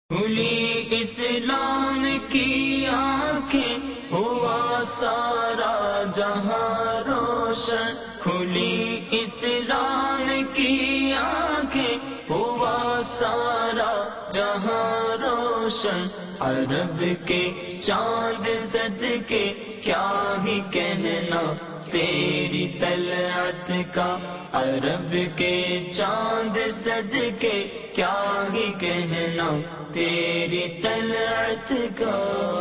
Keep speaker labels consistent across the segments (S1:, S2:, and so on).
S1: کھلی اسلام کی آنکھیں ہوا سارا جہاں روشن، کھلی اسلام کی آنکھیں ہوا سارا جہاں روشن، عرب کے چاند صدقے کیا ہی کہنا تیری طلعت کا، عرب کے چاند صدقے کیا ہی کہنا تیری طلعت کا۔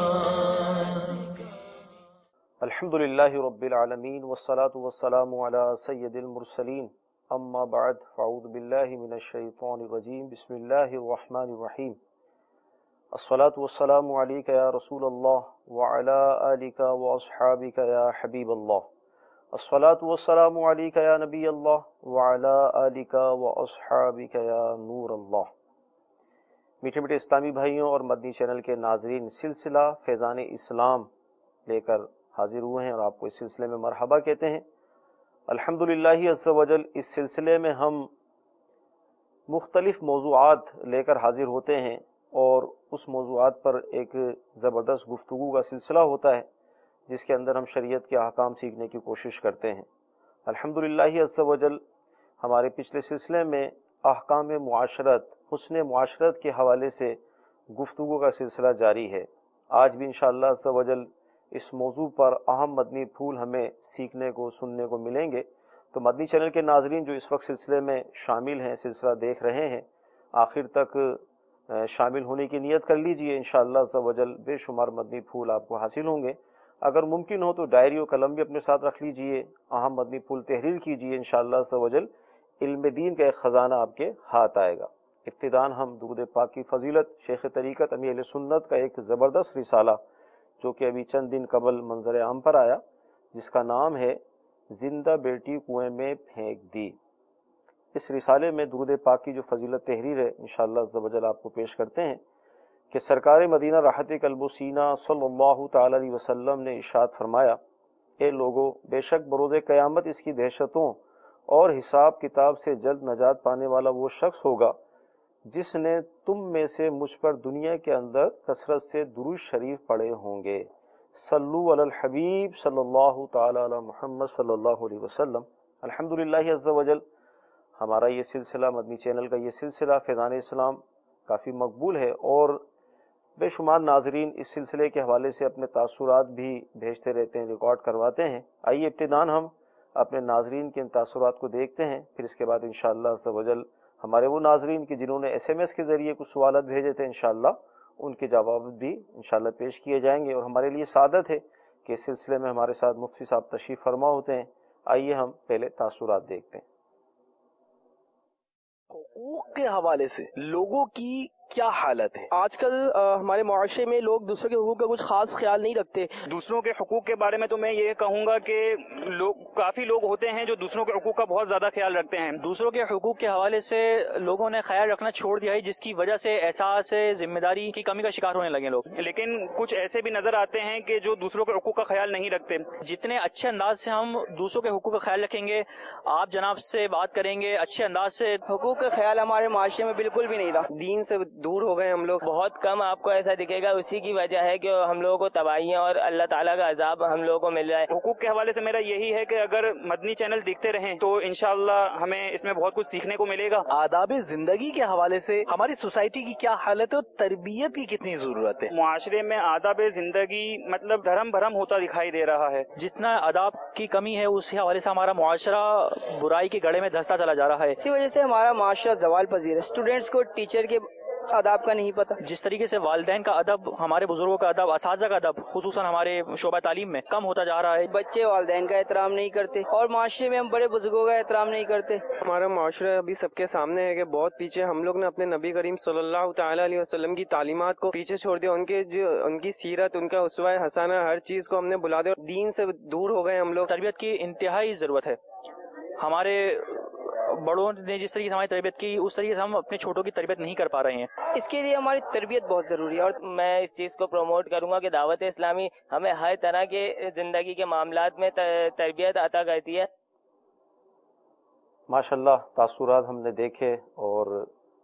S2: الحمدللہ رب العالمین والصلاة والسلام علی سید المرسلین، اما بعد فاعوذ باللہ من الشیطان الرجیم، بسم اللہ الرحمن الرحیم۔ الصلاة والسلام علیک یا رسول اللہ وعلی آلک واصحابک یا حبیب اللہ، الصلاة والسلام علیک یا نبی اللہ وعلی آلک واصحابک یا نور اللہ۔ میٹھے میٹھے اسلامی بھائیوں اور مدنی چینل کے ناظرین، سلسلہ فیضان اسلام لے کر حاضر ہوئے ہیں اور آپ کو اس سلسلے میں مرحبا کہتے ہیں۔ الحمدللہ عز و جل اس سلسلے میں ہم مختلف موضوعات لے کر حاضر ہوتے ہیں اور اس موضوعات پر ایک زبردست گفتگو کا سلسلہ ہوتا ہے جس کے اندر ہم شریعت کے احکام سیکھنے کی کوشش کرتے ہیں۔ الحمدللہ عز و جل ہمارے پچھلے سلسلے میں احکام معاشرت، حسن معاشرت کے حوالے سے گفتگو کا سلسلہ جاری ہے۔ آج بھی انشاءاللہ عز و جل اس موضوع پر اہم مدنی پھول ہمیں سیکھنے کو سننے کو ملیں گے۔ تو مدنی چینل کے ناظرین جو اس وقت سلسلے میں شامل ہیں، سلسلہ دیکھ رہے ہیں، آخر تک شامل ہونے کی نیت کر لیجئے، انشاءاللہ عز و جل بے شمار مدنی پھول آپ کو حاصل ہوں گے۔ اگر ممکن ہو تو ڈائری و قلم بھی اپنے ساتھ رکھ لیجئے، اہم مدنی پھول تحریر کیجئے، انشاءاللہ عز و جل علم دین کا ایک خزانہ آپ کے ہاتھ آئے گا۔ ابتداً ہم درود پاک کی فضیلت شیخ طریقت امیر اہل سنت کا ایک زبردست رسالہ جو کہ ابھی چند دن قبل منظر عام پر آیا، جس کا نام ہے زندہ بیٹی کنویں میں پھینک دی، اس رسالے میں درود پاک کی جو فضیلت تحریر ہے انشاءاللہ عز و جل آپ کو پیش کرتے ہیں کہ سرکار مدینہ راحت قلب و سینہ صلی اللہ تعالی علیہ وسلم نے ارشاد فرمایا، اے لوگو، بے شک بروز قیامت اس کی دہشتوں اور حساب کتاب سے جلد نجات پانے والا وہ شخص ہوگا جس نے تم میں سے مجھ پر دنیا کے اندر کثرت سے درود شریف پڑھے ہوں گے۔ صلو علی الحبیب صلی اللہ تعالی علی محمد صلی اللہ علیہ وسلم۔ الحمدللہ عز و جل ہمارا یہ سلسلہ، مدنی چینل کا یہ سلسلہ فیضان اسلام کافی مقبول ہے اور بے شمار ناظرین اس سلسلے کے حوالے سے اپنے تاثرات بھی بھیجتے رہتے ہیں، ریکارڈ کرواتے ہیں۔ آئیے ابتداً ہم اپنے ناظرین کے ان تاثرات کو دیکھتے ہیں، پھر اس کے بعد انشاءاللہ عز و جل ہمارے وہ ناظرین کی جنہوں نے SMS کے ذریعے کچھ سوالات بھیجے تھے، انشاءاللہ ان کے جواب بھی انشاءاللہ پیش کیے جائیں گے۔ اور ہمارے لیے سعادت ہے کہ اس سلسلے میں ہمارے ساتھ مفتی صاحب تشریف فرما ہوتے ہیں۔ آئیے ہم پہلے تاثرات دیکھتے ہیں۔
S3: حقوق کے حوالے سے لوگوں کی کیا حالت ہے؟ آج کل ہمارے معاشرے میں لوگ دوسروں کے حقوق کا کچھ خاص خیال نہیں رکھتے۔
S4: دوسروں کے حقوق کے بارے میں تو میں یہ کہوں گا کہ کافی لوگ ہوتے ہیں جو دوسروں کے حقوق کا بہت زیادہ خیال رکھتے ہیں۔
S5: دوسروں کے حقوق کے حوالے سے لوگوں نے خیال رکھنا چھوڑ دیا ہے، جس کی وجہ سے احساس ذمہ داری کی کمی کا شکار ہونے لگے لوگ۔
S4: لیکن کچھ ایسے بھی نظر آتے ہیں کہ جو دوسروں کے حقوق کا خیال نہیں رکھتے۔
S5: جتنے اچھے انداز سے ہم دوسروں کے حقوق کا خیال رکھیں گے، آپ جناب سے بات کریں گے اچھے انداز سے،
S6: حقوق کا خیال ہمارے معاشرے میں بالکل بھی نہیں رہا، دین سے دور ہو گئے ہم لوگ۔
S7: بہت کم آپ کو ایسا دکھے گا، اسی کی وجہ ہے کہ ہم لوگوں کو تباہیاں اور اللہ تعالیٰ کا عذاب ہم لوگوں کو مل رہا ہے۔
S4: حقوق کے حوالے سے میرا یہی ہے کہ اگر مدنی چینل دیکھتے رہیں تو انشاءاللہ ہمیں اس میں بہت کچھ سیکھنے کو ملے گا۔
S3: آداب زندگی کے حوالے سے ہماری سوسائٹی کی کیا حالت ہے اور تربیت کی کتنی ضرورت ہے؟
S4: معاشرے میں آداب زندگی مطلب دھرم بھرم ہوتا دکھائی دے رہا ہے۔
S5: جتنا آداب کی کمی ہے اس کے حوالے سے ہمارا معاشرہ برائی کے گڑھے میں دھنستا چلا جا رہا ہے۔
S6: اسی وجہ سے ہمارا معاشرہ زوال پذیر ہے، اسٹوڈینٹس کو ٹیچر کے آداب کا نہیں پتہ۔
S5: جس طریقے سے والدین کا ادب، ہمارے بزرگوں کا ادب، اساتذہ کا ادب خصوصاً ہمارے شعبہ تعلیم میں کم ہوتا جا رہا ہے۔
S6: بچے والدین کا احترام نہیں کرتے اور معاشرے میں ہم بڑے بزرگوں کا احترام نہیں کرتے۔
S8: ہمارا معاشرہ ابھی سب کے سامنے ہے کہ بہت پیچھے ہم لوگ نے اپنے نبی کریم صلی اللہ تعالی علیہ وسلم کی تعلیمات کو پیچھے چھوڑ دیا، ان کی سیرت، ان کا اسوہ حسنہ، ہر چیز کو ہم نے بلا دیا، دین سے دور ہو گئے ہم لوگ۔
S5: تربیت کی انتہائی ضرورت ہے۔ ہمارے بڑوں نے جس طریقے سے ہماری تربیت کی، اس طریقے سے ہم اپنے چھوٹوں کی تربیت نہیں کر پا رہے ہیں۔
S6: اس کے لیے ہماری تربیت بہت ضروری ہے، اور
S7: میں اس چیز کو پروموٹ کروں گا کہ دعوت اسلامی ہمیں ہر طرح کے زندگی کے معاملات میں تربیت عطا کرتی ہے۔
S2: ماشاءاللہ تاثرات ہم نے دیکھے اور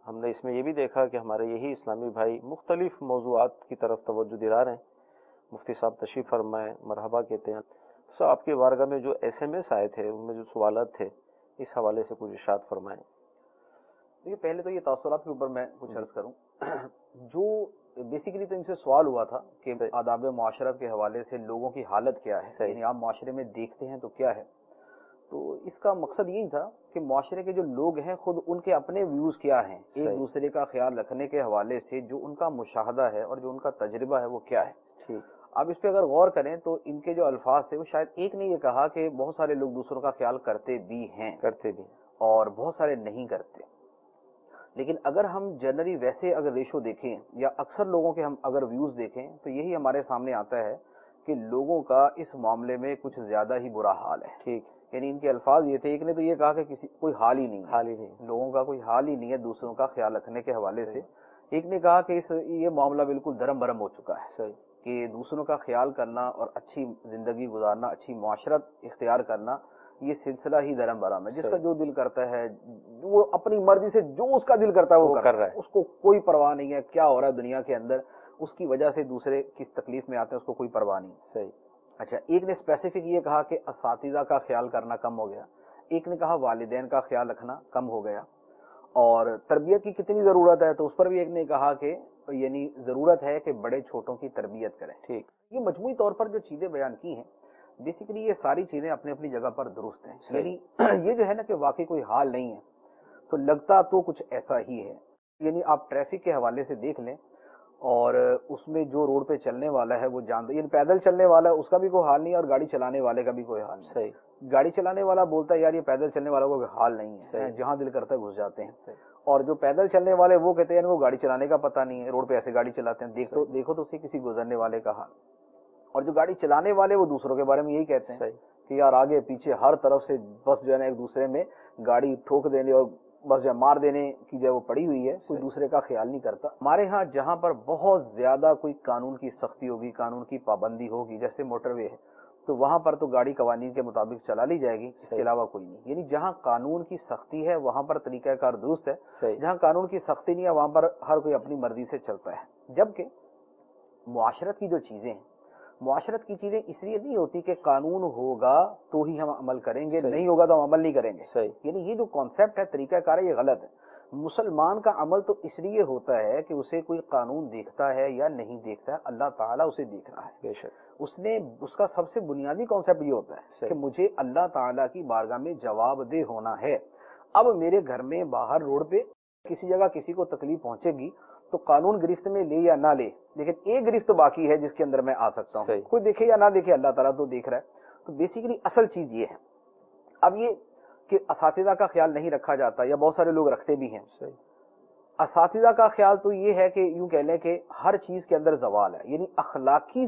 S2: ہم نے اس میں یہ بھی دیکھا کہ ہمارے یہی اسلامی بھائی مختلف موضوعات کی طرف توجہ دلا رہے ہیں. مفتی صاحب تشریف فرمائیں، مرحبا کہتے ہیں. سو آپ کے بارگاہ میں جو SMS آئے تھے ان میں جو سوالات تھے اس حوالے سے کچھ ارشاد فرمائیں.
S9: دیکھیے پہلے تو یہ تاثرات کے اوپر میں کچھ عرض کروں. جو بیسیکلی تو ان سے سوال ہوا تھا کہ آداب معاشرت کے حوالے سے لوگوں کی حالت کیا ہے، یعنی آپ معاشرے میں دیکھتے ہیں تو کیا ہے. تو اس کا مقصد یہی تھا کہ معاشرے کے جو لوگ ہیں خود ان کے اپنے ویوز کیا ہیں، ایک دوسرے کا خیال رکھنے کے حوالے سے جو ان کا مشاہدہ ہے اور جو ان کا تجربہ ہے وہ کیا ہے. اب اس پہ اگر غور کریں تو ان کے جو الفاظ تھے وہ شاید ایک نے یہ کہا کہ بہت سارے لوگ دوسروں کا خیال کرتے بھی ہیں اور بہت سارے نہیں کرتے. لیکن اگر ہم جنرلی ویسے اگر ریشو دیکھیں یا اکثر لوگوں کے ہم اگر ویوز دیکھیں تو یہی ہمارے سامنے آتا ہے کہ لوگوں کا اس معاملے میں کچھ زیادہ ہی برا حال ہے. یعنی ان کے الفاظ یہ تھے، ایک نے تو یہ کہا کہ کوئی حال ہی نہیں، لوگوں کا کوئی حال ہی نہیں ہے دوسروں کا خیال رکھنے کے حوالے سے. ایک نے کہا کہ یہ معاملہ بالکل دھرم برم ہو چکا ہے کہ دوسروں کا خیال کرنا اور اچھی زندگی گزارنا، اچھی معاشرت اختیار کرنا یہ سلسلہ ہی دھرم برم ہے. جس کا جو دل کرتا ہے وہ اپنی مرضی سے جو اس کا دل کرتا ہے وہ کر رہا ہے، اس کو کوئی پرواہ نہیں ہے کیا ہو رہا ہے دنیا کے اندر، اس کی وجہ سے دوسرے کس تکلیف میں آتے ہیں اس کو کوئی پرواہ نہیں. صحیح. اچھا، ایک نے اسپیسیفک یہ کہا کہ اساتذہ کا خیال کرنا کم ہو گیا، ایک نے کہا والدین کا خیال رکھنا کم ہو گیا، اور تربیت کی کتنی ضرورت ہے تو اس پر بھی ایک نے کہا کہ یعنی ضرورت ہے کہ بڑے چھوٹوں کی تربیت کریں. ٹھیک. یہ مجموعی طور پر جو چیزیں بیان کی ہیں بیسیکلی یہ ساری چیزیں اپنی اپنی جگہ پر درست ہیں. یعنی یہ جو ہے نا کہ واقعی کوئی حال نہیں ہے تو لگتا تو کچھ ایسا ہی ہے. یعنی آپ ٹریفک کے حوالے سے دیکھ لیں اور اس میں جو روڈ پہ چلنے والا ہے وہ جانتا، یعنی پیدل چلنے والا ہے اس کا بھی کوئی حال نہیں ہے اور گاڑی چلانے والے کا بھی کوئی حال نہیں. صحیح. گاڑی چلانے والا بولتا ہے یار یہ پیدل چلنے والوں کا کوئی حال نہیں ہے، جہاں دل کرتا ہے گھس جاتے ہیں. اور جو پیدل چلنے والے وہ کہتے ہیں وہ گاڑی چلانے کا پتہ نہیں ہے، روڈ پہ ایسے گاڑی چلاتے ہیں. دیکھو تو اسی کسی گزرنے والے کا حال. اور جو گاڑی چلانے والے وہ دوسروں کے بارے میں یہی کہتے ہیں کہ یار آگے پیچھے ہر طرف سے بس جو ہے نا ایک دوسرے میں گاڑی ٹھوک دینے اور بس جو مار دینے کی جو وہ پڑی ہوئی ہے، کوئی دوسرے کا خیال نہیں کرتا. ہمارے ہاں جہاں پر بہت زیادہ کوئی قانون کی سختی ہوگی، قانون کی پابندی ہوگی، جیسے موٹر وے ہے تو وہاں پر تو گاڑی قوانین کے مطابق چلا لی جائے گی، اس کے علاوہ کوئی نہیں. یعنی جہاں قانون کی سختی ہے وہاں پر طریقہ کار درست ہے، جہاں قانون کی سختی نہیں ہے وہاں پر ہر کوئی اپنی مرضی سے چلتا ہے. جبکہ معاشرت کی جو چیزیں ہیں، معاشرت کی چیزیں اس لیے نہیں ہوتی کہ قانون ہوگا تو ہی ہم عمل کریں گے، نہیں ہوگا تو ہم عمل نہیں کریں گے. یعنی یہ جو کانسیپٹ ہے، طریقہ کار ہے، یہ غلط ہے. مسلمان کا عمل تو اس لیے ہوتا ہے کہ اسے کوئی قانون دیکھتا ہے یا نہیں دیکھتا ہے، اللہ تعالیٰ اسے دیکھ رہا ہے. اس کا سب سے بنیادی کانسیپٹ یہ ہوتا ہے کہ مجھے اللہ تعالیٰ کی بارگاہ میں جواب دہ ہونا ہے. اب میرے گھر میں باہر روڈ پہ کسی جگہ کسی کو تکلیف پہنچے گی تو قانون گرفت میں لے یا نہ لے، لیکن ایک گرفت باقی ہے جس کے اندر میں آ سکتا ہوں. کوئی دیکھے یا نہ دیکھے اللہ تعالیٰ تو دیکھ رہا ہے. تو بیسیکلی اصل چیز یہ ہے. اب یہ کہ اساتذہ کا خیال نہیں رکھا جاتا یا بہت سارے لوگ رکھتے بھی ہیں. اساتذہ کا خیال تو یہ ہے کہ یوں کہہ لیں کہ ہر چیز کے اندر زوال ہے، یعنی اخلاقی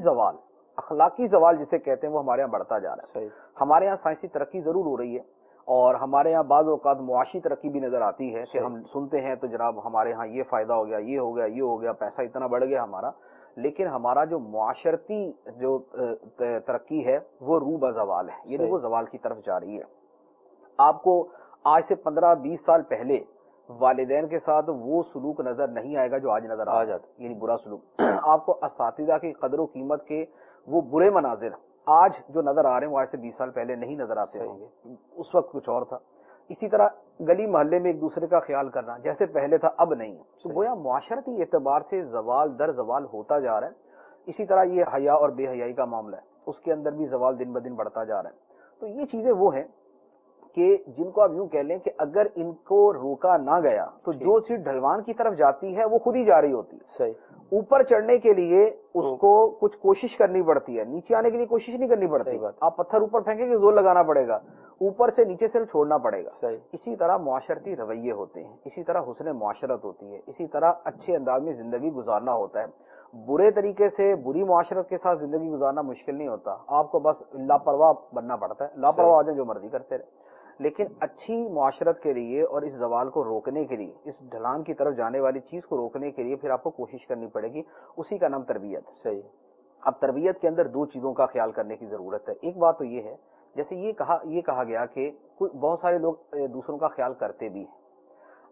S9: زوال جسے کہتے ہیں وہ ہمارے یہاں بڑھتا جا رہا ہے. ہمارے یہاں سائنسی ترقی ضرور ہو رہی ہے اور ہمارے یہاں بعض اوقات معاشی ترقی بھی نظر آتی ہے کہ ہم سنتے ہیں تو جناب ہمارے ہاں یہ فائدہ ہو گیا، یہ ہو گیا، یہ ہو گیا، پیسہ اتنا بڑھ گیا ہمارا. لیکن ہمارا جو معاشرتی جو ترقی ہے وہ رو بزوال ہے، یعنی وہ زوال کی طرف جا رہی ہے. آپ کو آج سے 15-20 سال پہلے والدین کے ساتھ وہ سلوک نظر نہیں آئے گا جو آج نظر آ جاتا، یعنی برا سلوک. آپ کو اساتذہ کی قدر و قیمت کے وہ برے مناظر آج جو نظر آ رہے ہیں وہ آج سے 20 سال پہلے نہیں نظر آتے ہوں گے، اس وقت کچھ اور تھا. اسی طرح گلی محلے میں ایک دوسرے کا خیال کرنا جیسے پہلے تھا اب نہیں. تو گویا معاشرتی اعتبار سے زوال در زوال ہوتا جا رہا ہے. اسی طرح یہ حیا اور بے حیائی کا معاملہ ہے، اس کے اندر بھی زوال دن بدن بڑھتا جا رہا ہے. تو یہ چیزیں وہ ہیں کہ جن کو آپ یوں کہہ لیں کہ اگر ان کو روکا نہ گیا تو جو چیز ڈھلوان کی طرف جاتی ہے وہ خود ہی جا رہی ہوتی ہے. اوپر چڑھنے کے لیے اس کو کچھ کوشش کرنی پڑتی ہے، نیچے آنے کے لیے کوشش نہیں کرنی پڑتی. آپ پتھر اوپر پھینکیں گے زور لگانا پڑے گا، اوپر سے نیچے سے چھوڑنا پڑے گا. اسی طرح معاشرتی رویے ہوتے ہیں، اسی طرح حسن معاشرت ہوتی ہے، اسی طرح اچھے انداز میں زندگی گزارنا ہوتا ہے. برے طریقے سے بری معاشرت کے ساتھ زندگی گزارنا مشکل نہیں ہوتا، آپ کو بس لاپرواہ بننا پڑتا ہے. لاپرواہ ہو جائیں جو مرضی کرتے رہے. لیکن اچھی معاشرت کے لیے اور اس زوال کو روکنے کے لیے، اس ڈھلان کی طرف جانے والی چیز کو روکنے کے لیے پھر آپ کو کوشش کرنی پڑے گی. اسی کا نام تربیت. صحیح. اب تربیت کے اندر دو چیزوں کا خیال کرنے کی ضرورت ہے. ایک بات تو یہ ہے جیسے یہ کہا گیا کہ بہت سارے لوگ دوسروں کا خیال کرتے بھی ہیں.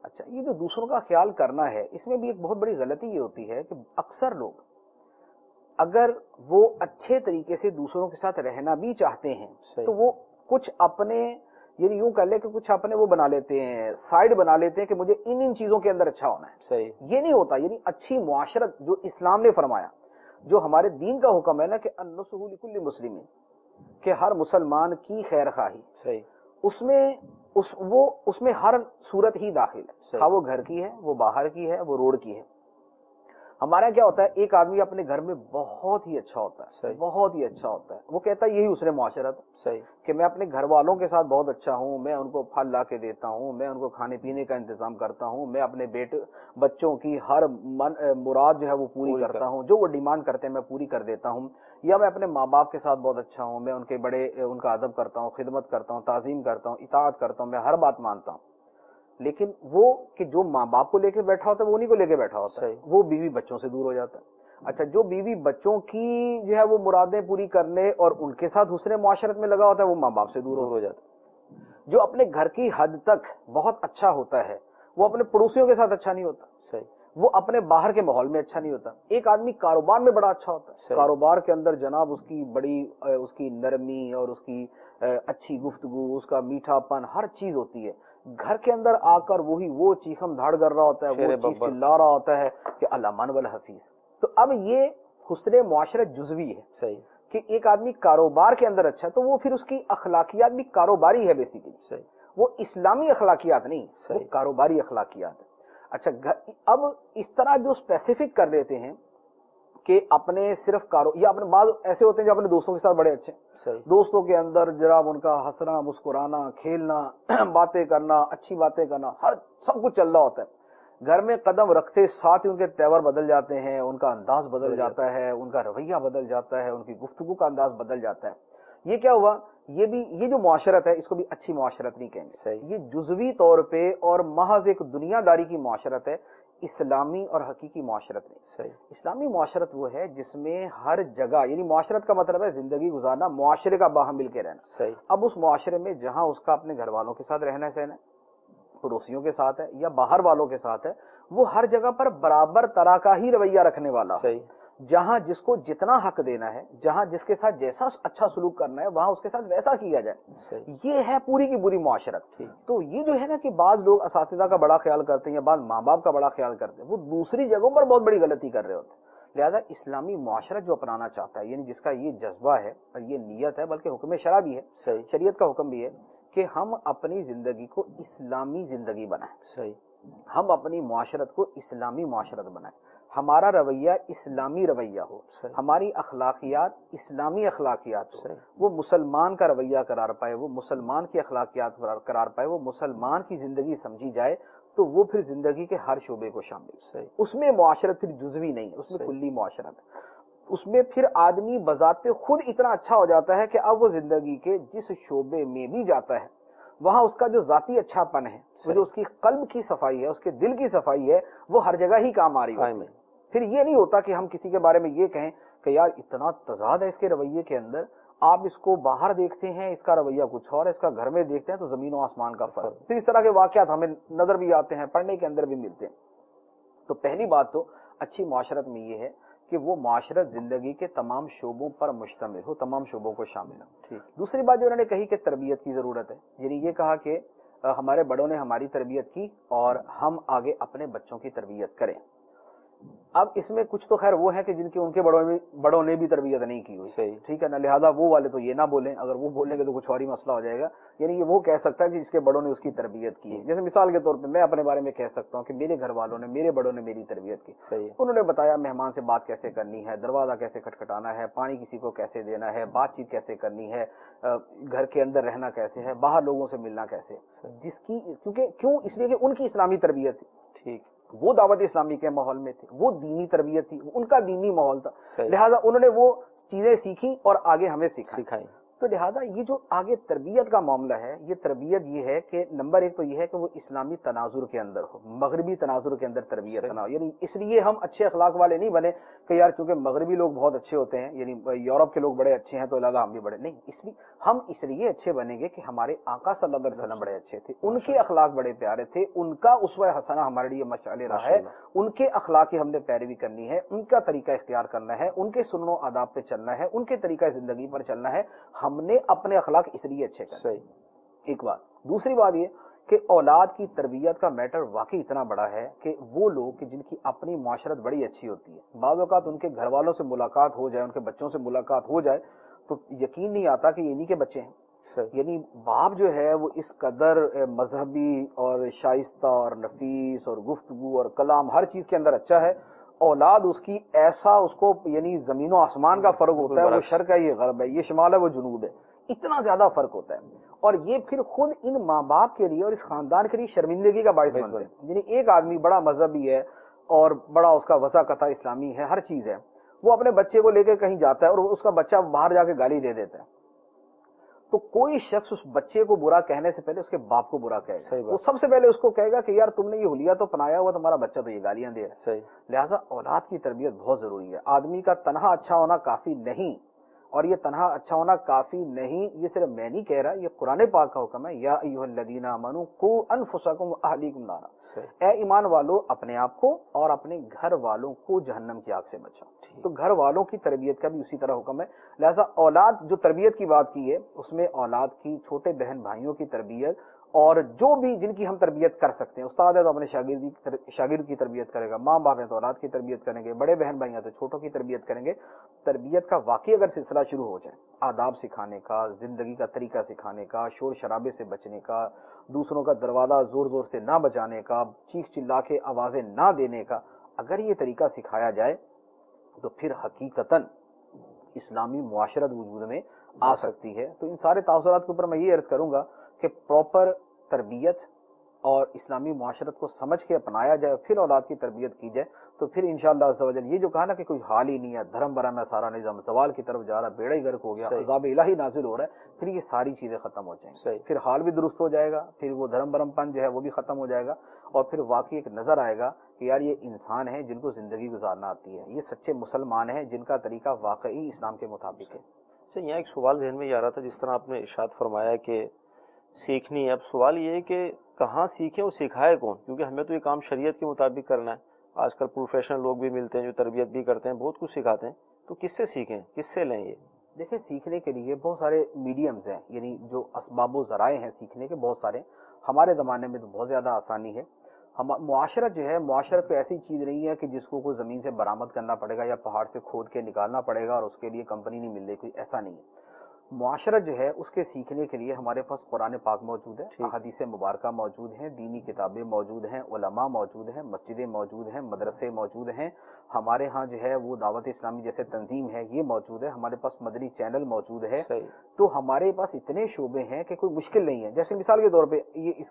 S9: اچھا یہ جو دوسروں کا خیال کرنا ہے اس میں بھی ایک بہت بڑی غلطی یہ ہوتی ہے کہ اکثر لوگ اگر وہ اچھے طریقے سے دوسروں کے ساتھ رہنا بھی چاہتے ہیں تو وہ کچھ اپنے یعنی یوں کہہ لے کہ کچھ اپنے وہ بنا لیتے ہیں، سائڈ بنا لیتے ہیں کہ مجھے ان چیزوں کے اندر اچھا ہونا ہے. یہ نہیں ہوتا. یعنی اچھی معاشرت جو اسلام نے فرمایا، جو ہمارے دین کا حکم ہے نا کہ النصح لکل مسلم، کہ ہر مسلمان کی خیر خواہی، اس میں ہر صورت ہی داخل ہے، خواہ وہ گھر کی ہے، وہ باہر کی ہے، وہ روڈ کی ہے. ہمارا کیا ہوتا ہے، ایک آدمی اپنے گھر میں بہت ہی اچھا ہوتا ہے، بہت ہی اچھا ہوتا ہے، وہ کہتا ہے یہی اس نے معاشرت کہ میں اپنے گھر والوں کے ساتھ بہت اچھا ہوں، میں ان کو پھل لا کے دیتا ہوں، میں ان کو کھانے پینے کا انتظام کرتا ہوں، میں اپنے بچوں کی ہر مراد جو ہے وہ پوری کرتا ہوں، جو وہ ڈیمانڈ کرتے ہیں میں پوری کر دیتا ہوں. یا میں اپنے ماں باپ کے ساتھ بہت اچھا ہوں، میں ان کا ادب کرتا ہوں، خدمت کرتا ہوں، تعظیم کرتا ہوں، اطاعت کرتا ہوں، میں ہر بات مانتا ہوں. لیکن وہ کہ جو ماں باپ کو لے کے بیٹھا ہوتا ہے وہ انہیں کو لے کے بیٹھا ہوتا ہے، وہ بیوی بچوں سے دور ہو جاتا ہے. اچھا جو بیوی بچوں کی جو ہے وہ مرادیں پوری کرنے اور ان کے ساتھ حسن معاشرت میں لگا ہوتا ہے وہ ماں باپ سے دور ہو جاتا ہے. جو اپنے گھر کی حد تک بہت اچھا ہوتا ہے وہ اپنے پڑوسیوں کے ساتھ اچھا نہیں ہوتا، وہ اپنے باہر کے ماحول میں اچھا نہیں ہوتا. ایک آدمی کاروبار میں بڑا اچھا ہوتا ہے، کاروبار کے اندر جناب اس کی نرمی اور اس کی اچھی گفتگو، اس کا میٹھا پن، ہر چیز ہوتی ہے. گھر کے اندر آ کر وہ چیخم دھاڑ کر رہا ہوتا ہے، وہ چیخ چلا رہا ہوتا ہے کہ الامان والحفیظ. تو اب یہ حسن معاشرت جزوی ہے کہ ایک آدمی کاروبار کے اندر اچھا ہے تو وہ پھر اس کی اخلاقیات بھی کاروباری ہے بیسیکلی، وہ اسلامی اخلاقیات نہیں، وہ کاروباری اخلاقیات ہے. اچھا اب اس طرح جو اسپیسیفک کر لیتے ہیں کہ اپنے صرف یا اپنے بعض ایسے ہوتے ہیں جو اپنے دوستوں کے ساتھ بڑے اچھے ہیں، دوستوں کے اندر جناب ان کا ہنسنا مسکرانا کھیلنا باتیں کرنا اچھی باتیں کرنا سب کچھ چل رہا ہوتا ہے. گھر میں قدم رکھتے ساتھ ہی ان کے تیور بدل جاتے ہیں، ان کا انداز بدل جاتا ہے، ان کا رویہ بدل جاتا ہے، ان کی گفتگو کا انداز بدل جاتا ہے. یہ کیا ہوا، یہ جو معاشرت ہے اس کو بھی اچھی معاشرت نہیں کہیں گے، یہ جزوی طور پہ اور محض ایک دنیا داری کی معاشرت ہے، اسلامی اور حقیقی معاشرت نہیں. اسلامی معاشرت وہ ہے جس میں ہر جگہ، یعنی معاشرت کا مطلب ہے زندگی گزارنا، معاشرے کا باہم مل کے رہنا. اب اس معاشرے میں جہاں اس کا اپنے گھر والوں کے ساتھ رہنا سہنا، پڑوسیوں کے ساتھ ہے یا باہر والوں کے ساتھ ہے، وہ ہر جگہ پر برابر طرح کا ہی رویہ رکھنے والا، جہاں جس کو جتنا حق دینا ہے، جہاں جس کے ساتھ جیسا اچھا سلوک کرنا ہے وہاں اس کے ساتھ ویسا کیا جائے. یہ ہے پوری کی پوری معاشرت. تو یہ جو ہے نا کہ بعض لوگ اساتذہ کا بڑا خیال کرتے ہیں یا بعض ماں باپ کا بڑا خیال کرتے ہیں، وہ دوسری جگہوں پر بہت بڑی غلطی کر رہے ہوتے ہیں. لہذا اسلامی معاشرت جو اپنانا چاہتا ہے، یعنی جس کا یہ جذبہ ہے اور یہ نیت ہے، بلکہ حکم شرع بھی ہے، شریعت کا حکم بھی ہے کہ ہم اپنی زندگی کو اسلامی زندگی بنائیں، ہم اپنی معاشرت کو اسلامی معاشرت بنائیں، ہمارا رویہ اسلامی رویہ ہو، ہماری اخلاقیات اسلامی اخلاقیات ہو، وہ مسلمان کا رویہ قرار پائے، وہ مسلمان کی اخلاقیات قرار پائے، وہ مسلمان کی زندگی سمجھی جائے، تو وہ پھر زندگی کے ہر شعبے کو شامل. اس میں معاشرت پھر جزوی نہیں، اس میں کلی معاشرت. اس میں پھر آدمی بذات خود اتنا اچھا ہو جاتا ہے کہ اب وہ زندگی کے جس شعبے میں بھی جاتا ہے وہاں اس کا جو ذاتی اچھا پن ہے، جو اس کی قلب کی صفائی ہے، اس کے دل کی صفائی ہے، وہ ہر جگہ ہی کام آ رہی ہوتی ہے. پھر یہ نہیں ہوتا کہ ہم کسی کے بارے میں یہ کہیں کہ یار اتنا تضاد ہے اس کے رویے کے اندر، آپ اس کو باہر دیکھتے ہیں اس کا رویہ کچھ اور ہے، اس کا گھر میں دیکھتے ہیں تو زمین و آسمان کا فرق. پھر اس طرح کے واقعات ہمیں نظر بھی آتے ہیں، پڑھنے کے اندر بھی ملتے ہیں. تو پہلی بات تو اچھی معاشرت میں یہ ہے کہ وہ معاشرت زندگی کے تمام شعبوں پر مشتمل ہو، تمام شعبوں کو شامل ہو. دوسری بات جو انہوں نے کہی کہ تربیت کی ضرورت ہے، یعنی یہ کہا کہ ہمارے بڑوں نے ہماری تربیت کی اور ہم آگے اپنے بچوں کی تربیت کریں. اب اس میں کچھ تو خیر وہ ہے کہ جن کی ان کے بڑوں نے بھی تربیت نہیں کی ہوئی، ٹھیک ہے نا، لہذا وہ والے تو یہ نہ بولیں، اگر وہ بولیں گے تو کچھ اور ہی مسئلہ ہو جائے گا. یعنی یہ وہ کہہ سکتا ہے کہ جس کے بڑوں نے اس کی تربیت کی ہے. جیسے مثال کے طور پہ میں اپنے بارے میں کہہ سکتا ہوں کہ میرے گھر والوں نے، میرے بڑوں نے میری تربیت کی. انہوں نے بتایا مہمان سے بات کیسے کرنی ہے، دروازہ کیسے کھٹکھٹانا ہے، پانی کسی کو کیسے دینا ہے، بات چیت کیسے کرنی ہے، گھر کے اندر رہنا کیسے ہے، باہر لوگوں سے ملنا کیسے، جس کی کیوں اس لیے کہ ان کی اسلامی تربیت تھی. ٹھیک، وہ دعوت اسلامی کے ماحول میں تھے، وہ دینی تربیت تھی، ان کا دینی ماحول تھا، لہٰذا انہوں نے وہ چیزیں سیکھی اور آگے ہمیں سکھائی. تو تو لہٰذا یہ جو آگے تربیت کا معاملہ ہے، یہ تربیت یہ ہے کہ نمبر ایک تو یہ ہے کہ وہ اسلامی تناظر کے اندر ہو، مغربی تناظر کے اندر تربیت نہ ہو. یعنی اس لیے ہم اچھے اخلاق والے نہیں بنے کہ یار چونکہ مغربی لوگ بہت اچھے ہوتے ہیں، یعنی یورپ کے لوگ بڑے اچھے ہیں تو لہٰذا ہم بھی بڑے نہیں. ہم اس لیے اچھے بنیں گے کہ ہمارے آقا صلی اللہ علیہ وسلم بڑے اچھے تھے، ان کے اخلاق بڑے پیارے تھے، ان کا اسوہ حسنہ ہمارے لیے مشعل راہ ہے، ان کے اخلاق کی ہم نے پیروی کرنی ہے، ان کا طریقہ اختیار کرنا ہے، ان کے سنن و آداب پہ چلنا ہے، ان کے طریقہ زندگی پر چلنا ہے. ہم نے اپنے اخلاق اس لیے اچھے کرنے. ایک بات. دوسری بات یہ کہ اولاد کی تربیت کا میٹر واقعی اتنا بڑا ہے کہ وہ لوگ کہ جن کی اپنی معاشرت بڑی اچھی ہوتی ہے، بعض اوقات ان کے گھر والوں سے ملاقات ہو جائے، ان کے بچوں سے ملاقات ہو جائے تو یقین نہیں آتا کہ یہ انہی کے بچے ہیں. یعنی باپ جو ہے وہ اس قدر مذہبی اور شائستہ اور نفیس اور گفتگو اور کلام ہر چیز کے اندر اچھا ہے، اولاد اس کی ایسا اس کو یعنی زمین و آسمان کا فرق ہوتا ہے، وہ شرق ہے یہ غرب ہے، یہ شمال ہے وہ جنوب ہے، اتنا زیادہ فرق ہوتا ہے. اور یہ پھر خود ان ماں باپ کے لیے اور اس خاندان کے لیے شرمندگی کا باعث بنتے ہیں. یعنی ایک آدمی بڑا مذہبی ہے اور بڑا اس کا وضع قطع اسلامی ہے، ہر چیز ہے، وہ اپنے بچے کو لے کے کہیں جاتا ہے اور اس کا بچہ باہر جا کے گالی دے دیتا ہے، تو کوئی شخص اس بچے کو برا کہنے سے پہلے اس کے باپ کو برا کہے گا. وہ سب سے پہلے اس کو کہے گا کہ یار تم نے یہ حلیہ تو پنایا ہوا، تمہارا بچہ تو یہ گالیاں دے رہا ہے. لہٰذا اولاد کی تربیت بہت ضروری ہے. آدمی کا تنہا اچھا ہونا کافی نہیں، اور یہ تنہا اچھا ہونا کافی نہیں یہ صرف میں نہیں کہہ رہا، یہ قرآن پاک کا حکم ہے. یا ایھا الذین آمنوا قوا انفسکم واہلیکم نارا، اے ایمان والو اپنے آپ کو اور اپنے گھر والوں کو جہنم کی آگ سے بچاؤ. تو گھر والوں کی تربیت کا بھی اسی طرح حکم ہے. لہٰذا اولاد جو تربیت کی بات کی ہے اس میں اولاد کی چھوٹے بہن بھائیوں کی تربیت اور جو بھی جن کی ہم تربیت کر سکتے ہیں، استاد ہے تو اپنے شاگرد کی تربیت کرے گا، ماں باپ ہیں تو اولاد کی تربیت کریں گے، بڑے بہن بھائی ہیں تو چھوٹوں کی تربیت کریں گے. تربیت کا واقعی اگر سلسلہ شروع ہو جائے، آداب سکھانے کا، زندگی کا طریقہ سکھانے کا، شور شرابے سے بچنے کا، دوسروں کا دروازہ زور زور سے نہ بجانے کا، چیخ چلا کے آوازیں نہ دینے کا، اگر یہ طریقہ سکھایا جائے تو پھر حقیقتاً اسلامی معاشرت وجود میں آ سکتی ہے. تو ان سارے تاثرات کے اوپر میں یہ عرض کروں گا کہ پراپر تربیت اور اسلامی معاشرت کو سمجھ کے اپنایا جائے، پھر اولاد کی تربیت کی جائے، تو پھر انشاءاللہ عز و جل یہ جو کہا نا کہ کوئی حال ہی نہیں ہے، دھرم برہم ہے سارا نظام، زوال کی طرف جا رہا، بیڑا ہی غرق ہو گیا، عذاب الہی نازل ہو رہا ہے، پھر یہ ساری چیزیں ختم ہو جائیں گی. پھر حال بھی درست ہو جائے گا، پھر وہ دھرم برہم پن جو ہے وہ بھی ختم ہو جائے گا، اور پھر واقعی ایک نظر آئے گا کہ یار یہ انسان ہیں جن کو زندگی گزارنا آتی ہے، یہ سچے مسلمان ہیں جن کا طریقہ واقعی اسلام کے مطابق ہے.
S2: اچھا، یہاں ایک سوال ذہن میں یہ آ رہا تھا، جس طرح آپ نے ارشاد فرمایا کہ سیکھنی ہے، اب سوال یہ ہے کہ کہاں سیکھیں اور سکھائے کون؟ کیونکہ ہمیں تو یہ کام شریعت کے مطابق کرنا ہے. آج کل پروفیشنل لوگ بھی ملتے ہیں جو تربیت بھی کرتے ہیں، بہت کچھ سکھاتے ہیں، تو کس سے سیکھیں، کس سے لیں؟ یہ
S9: دیکھیں سیکھنے کے لیے بہت سارے میڈیمز ہیں، یعنی جو اسباب و ذرائع ہیں سیکھنے کے بہت سارے. ہمارے زمانے میں تو بہت زیادہ آسانی ہے. معاشرت جو ہے، معاشرت کوئی ایسی چیز نہیں ہے کہ جس کو کوئی زمین سے برآمد کرنا پڑے گا یا پہاڑ سے کھود کے نکالنا پڑے گا اور اس کے لیے کمپنی نہیں مل رہی، کوئی ایسا نہیں ہے. معاشرت جو ہے اس کے سیکھنے کے لیے ہمارے پاس قرآن پاک موجود ہے، احادیث مبارکہ موجود ہیں، دینی کتابیں موجود ہیں، علماء موجود ہیں، مسجدیں موجود ہیں، مدرسے موجود ہیں. ہمارے ہاں جو ہے وہ دعوت اسلامی جیسے تنظیم ہے یہ موجود ہے، ہمارے پاس مدنی چینل موجود ہے. تو ہمارے پاس اتنے شعبے ہیں کہ کوئی مشکل نہیں ہے. جیسے مثال کے طور پہ یہ اس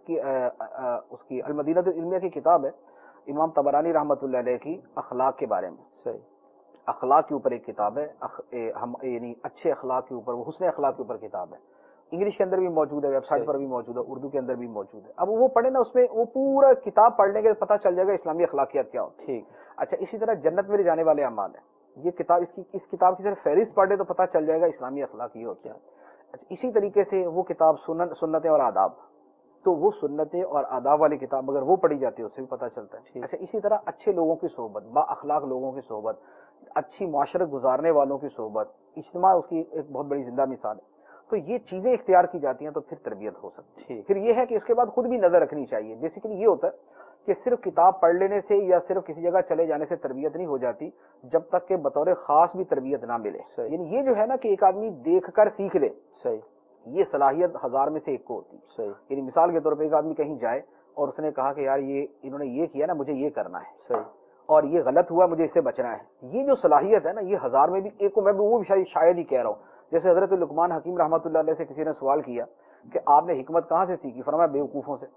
S9: کی المدینہ العلمیہ کی کتاب ہے، امام طبرانی رحمۃ اللہ علیہ کی اخلاق کے بارے میں. اخلاق کے اوپر ایک کتاب ہے، یعنی اچھے اخلاق کے اوپر، وہ حسن اخلاق کے اوپر کتاب ہے. انگلش کے اندر بھی موجود ہے، ویب سائٹ پر بھی موجود ہے، اردو کے اندر بھی موجود ہے. اب وہ پڑھے نا، اس میں وہ پورا کتاب پڑھنے کے پتہ چل جائے گا اسلامی اخلاقیات کیا ہوتی ہے. اچھا، اسی طرح جنت میں لے جانے والے اعمال ہیں، یہ کتاب اس کتاب کی صرف فہرست پڑھ لے تو پتہ چل جائے گا اسلامی اخلاق یہ ہوتی ہے. اچھا، اسی طریقے سے وہ کتاب سنتیں اور آداب، تو وہ سنتیں اور آداب والی کتاب اگر وہ پڑھی جاتی ہے اس سے بھی پتہ چلتا ہے. اچھا، اسی طرح اچھے لوگوں کی صحبت، با اخلاق لوگوں کی صحبت، اچھی معاشرت گزارنے والوں کی صحبت، اجتماع اس کی ایک بہت بڑی زندہ مثال ہے. تو یہ چیزیں اختیار کی جاتی ہیں تو پھر تربیت ہو سکتی ہے. پھر یہ ہے کہ اس کے بعد خود بھی نظر رکھنی چاہیے. بیسیکلی یہ ہوتا ہے کہ صرف کتاب پڑھ لینے سے یا صرف کسی جگہ چلے جانے سے تربیت نہیں ہو جاتی جب تک کہ بطور خاص بھی تربیت نہ ملے. یعنی یہ جو ہے نا کہ ایک آدمی دیکھ کر سیکھ لے، یہ صلاحیت 1000 میں سے ایک کو ہوتی ہے. یعنی مثال کے طور پہ ایک آدمی کہیں جائے اور اس نے کہا کہ یار یہ انہوں نے یہ کیا نا، مجھے یہ کرنا ہے، اور یہ غلط ہوا، مجھے اسے بچنا ہے. یہ جو صلاحیت ہے نا، یہ 1000 میں بھی ایک کو میں وہ بھی شاید ہی کہہ رہا ہوں. جیسے حضرت لقمان حکیم رحمۃ اللہ علیہ سے کسی نے سوال کیا کہ آپ نے حکمت کہاں سے سیکھی؟ فرمایا بیوقوفوں سے.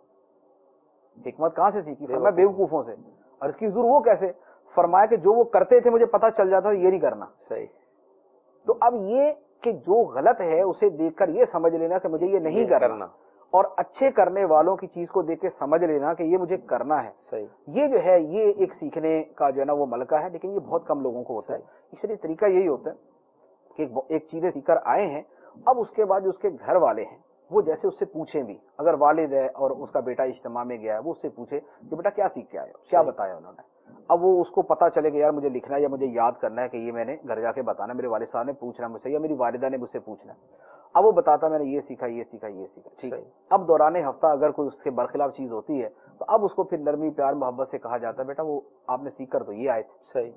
S9: حکمت کہاں سے سیکھی؟ فرمایا بیوقوفوں سے. اور اس کی ضرور وہ کیسے؟ فرمایا کہ جو وہ کرتے تھے مجھے پتہ چل جاتا تھا یہ نہیں کرنا. تو اب یہ کہ جو غلط ہے اسے دیکھ کر یہ سمجھ لینا کہ مجھے یہ نہیں کرنا، اور اچھے کرنے والوں کی چیز کو دیکھ کے سمجھ لینا کہ یہ مجھے کرنا ہے. یہ جو ہے یہ ایک سیکھنے کا جو ہے نا وہ ملکہ ہے، لیکن یہ بہت کم لوگوں کو ہوتا ہے. اس لیے طریقہ یہی ہوتا ہے کہ ایک چیزیں سیکھ کر آئے ہیں، اب اس کے بعد جو اس کے گھر والے ہیں وہ جیسے اس سے پوچھیں بھی، اگر والد ہے اور اس کا بیٹا اجتماع میں گیا ہے وہ اس سے پوچھے کہ بیٹا کیا سیکھ کے آئے ہو، کیا بتایا انہوں نے. اب وہ اس کو پتا چلے کہ یار مجھے لکھنا ہے یا مجھے یاد کرنا ہے کہ یہ میں نے گھر جا کے بتانا، میرے والد صاحب نے پوچھنا مجھ سے یا میری والدہ نے مجھ سے پوچھنا. اب وہ بتاتا میں نے یہ سیکھا یہ سیکھا یہ سیکھا، ٹھیک ہے. اب دوران ہفتہ اگر کوئی اس کے برخلاف چیز ہوتی ہے تو اب اس کو پھر نرمی پیار محبت سے کہا جاتا ہے بیٹا وہ آپ نے سیکھ کر تو یہ آئے تھے. صحیح.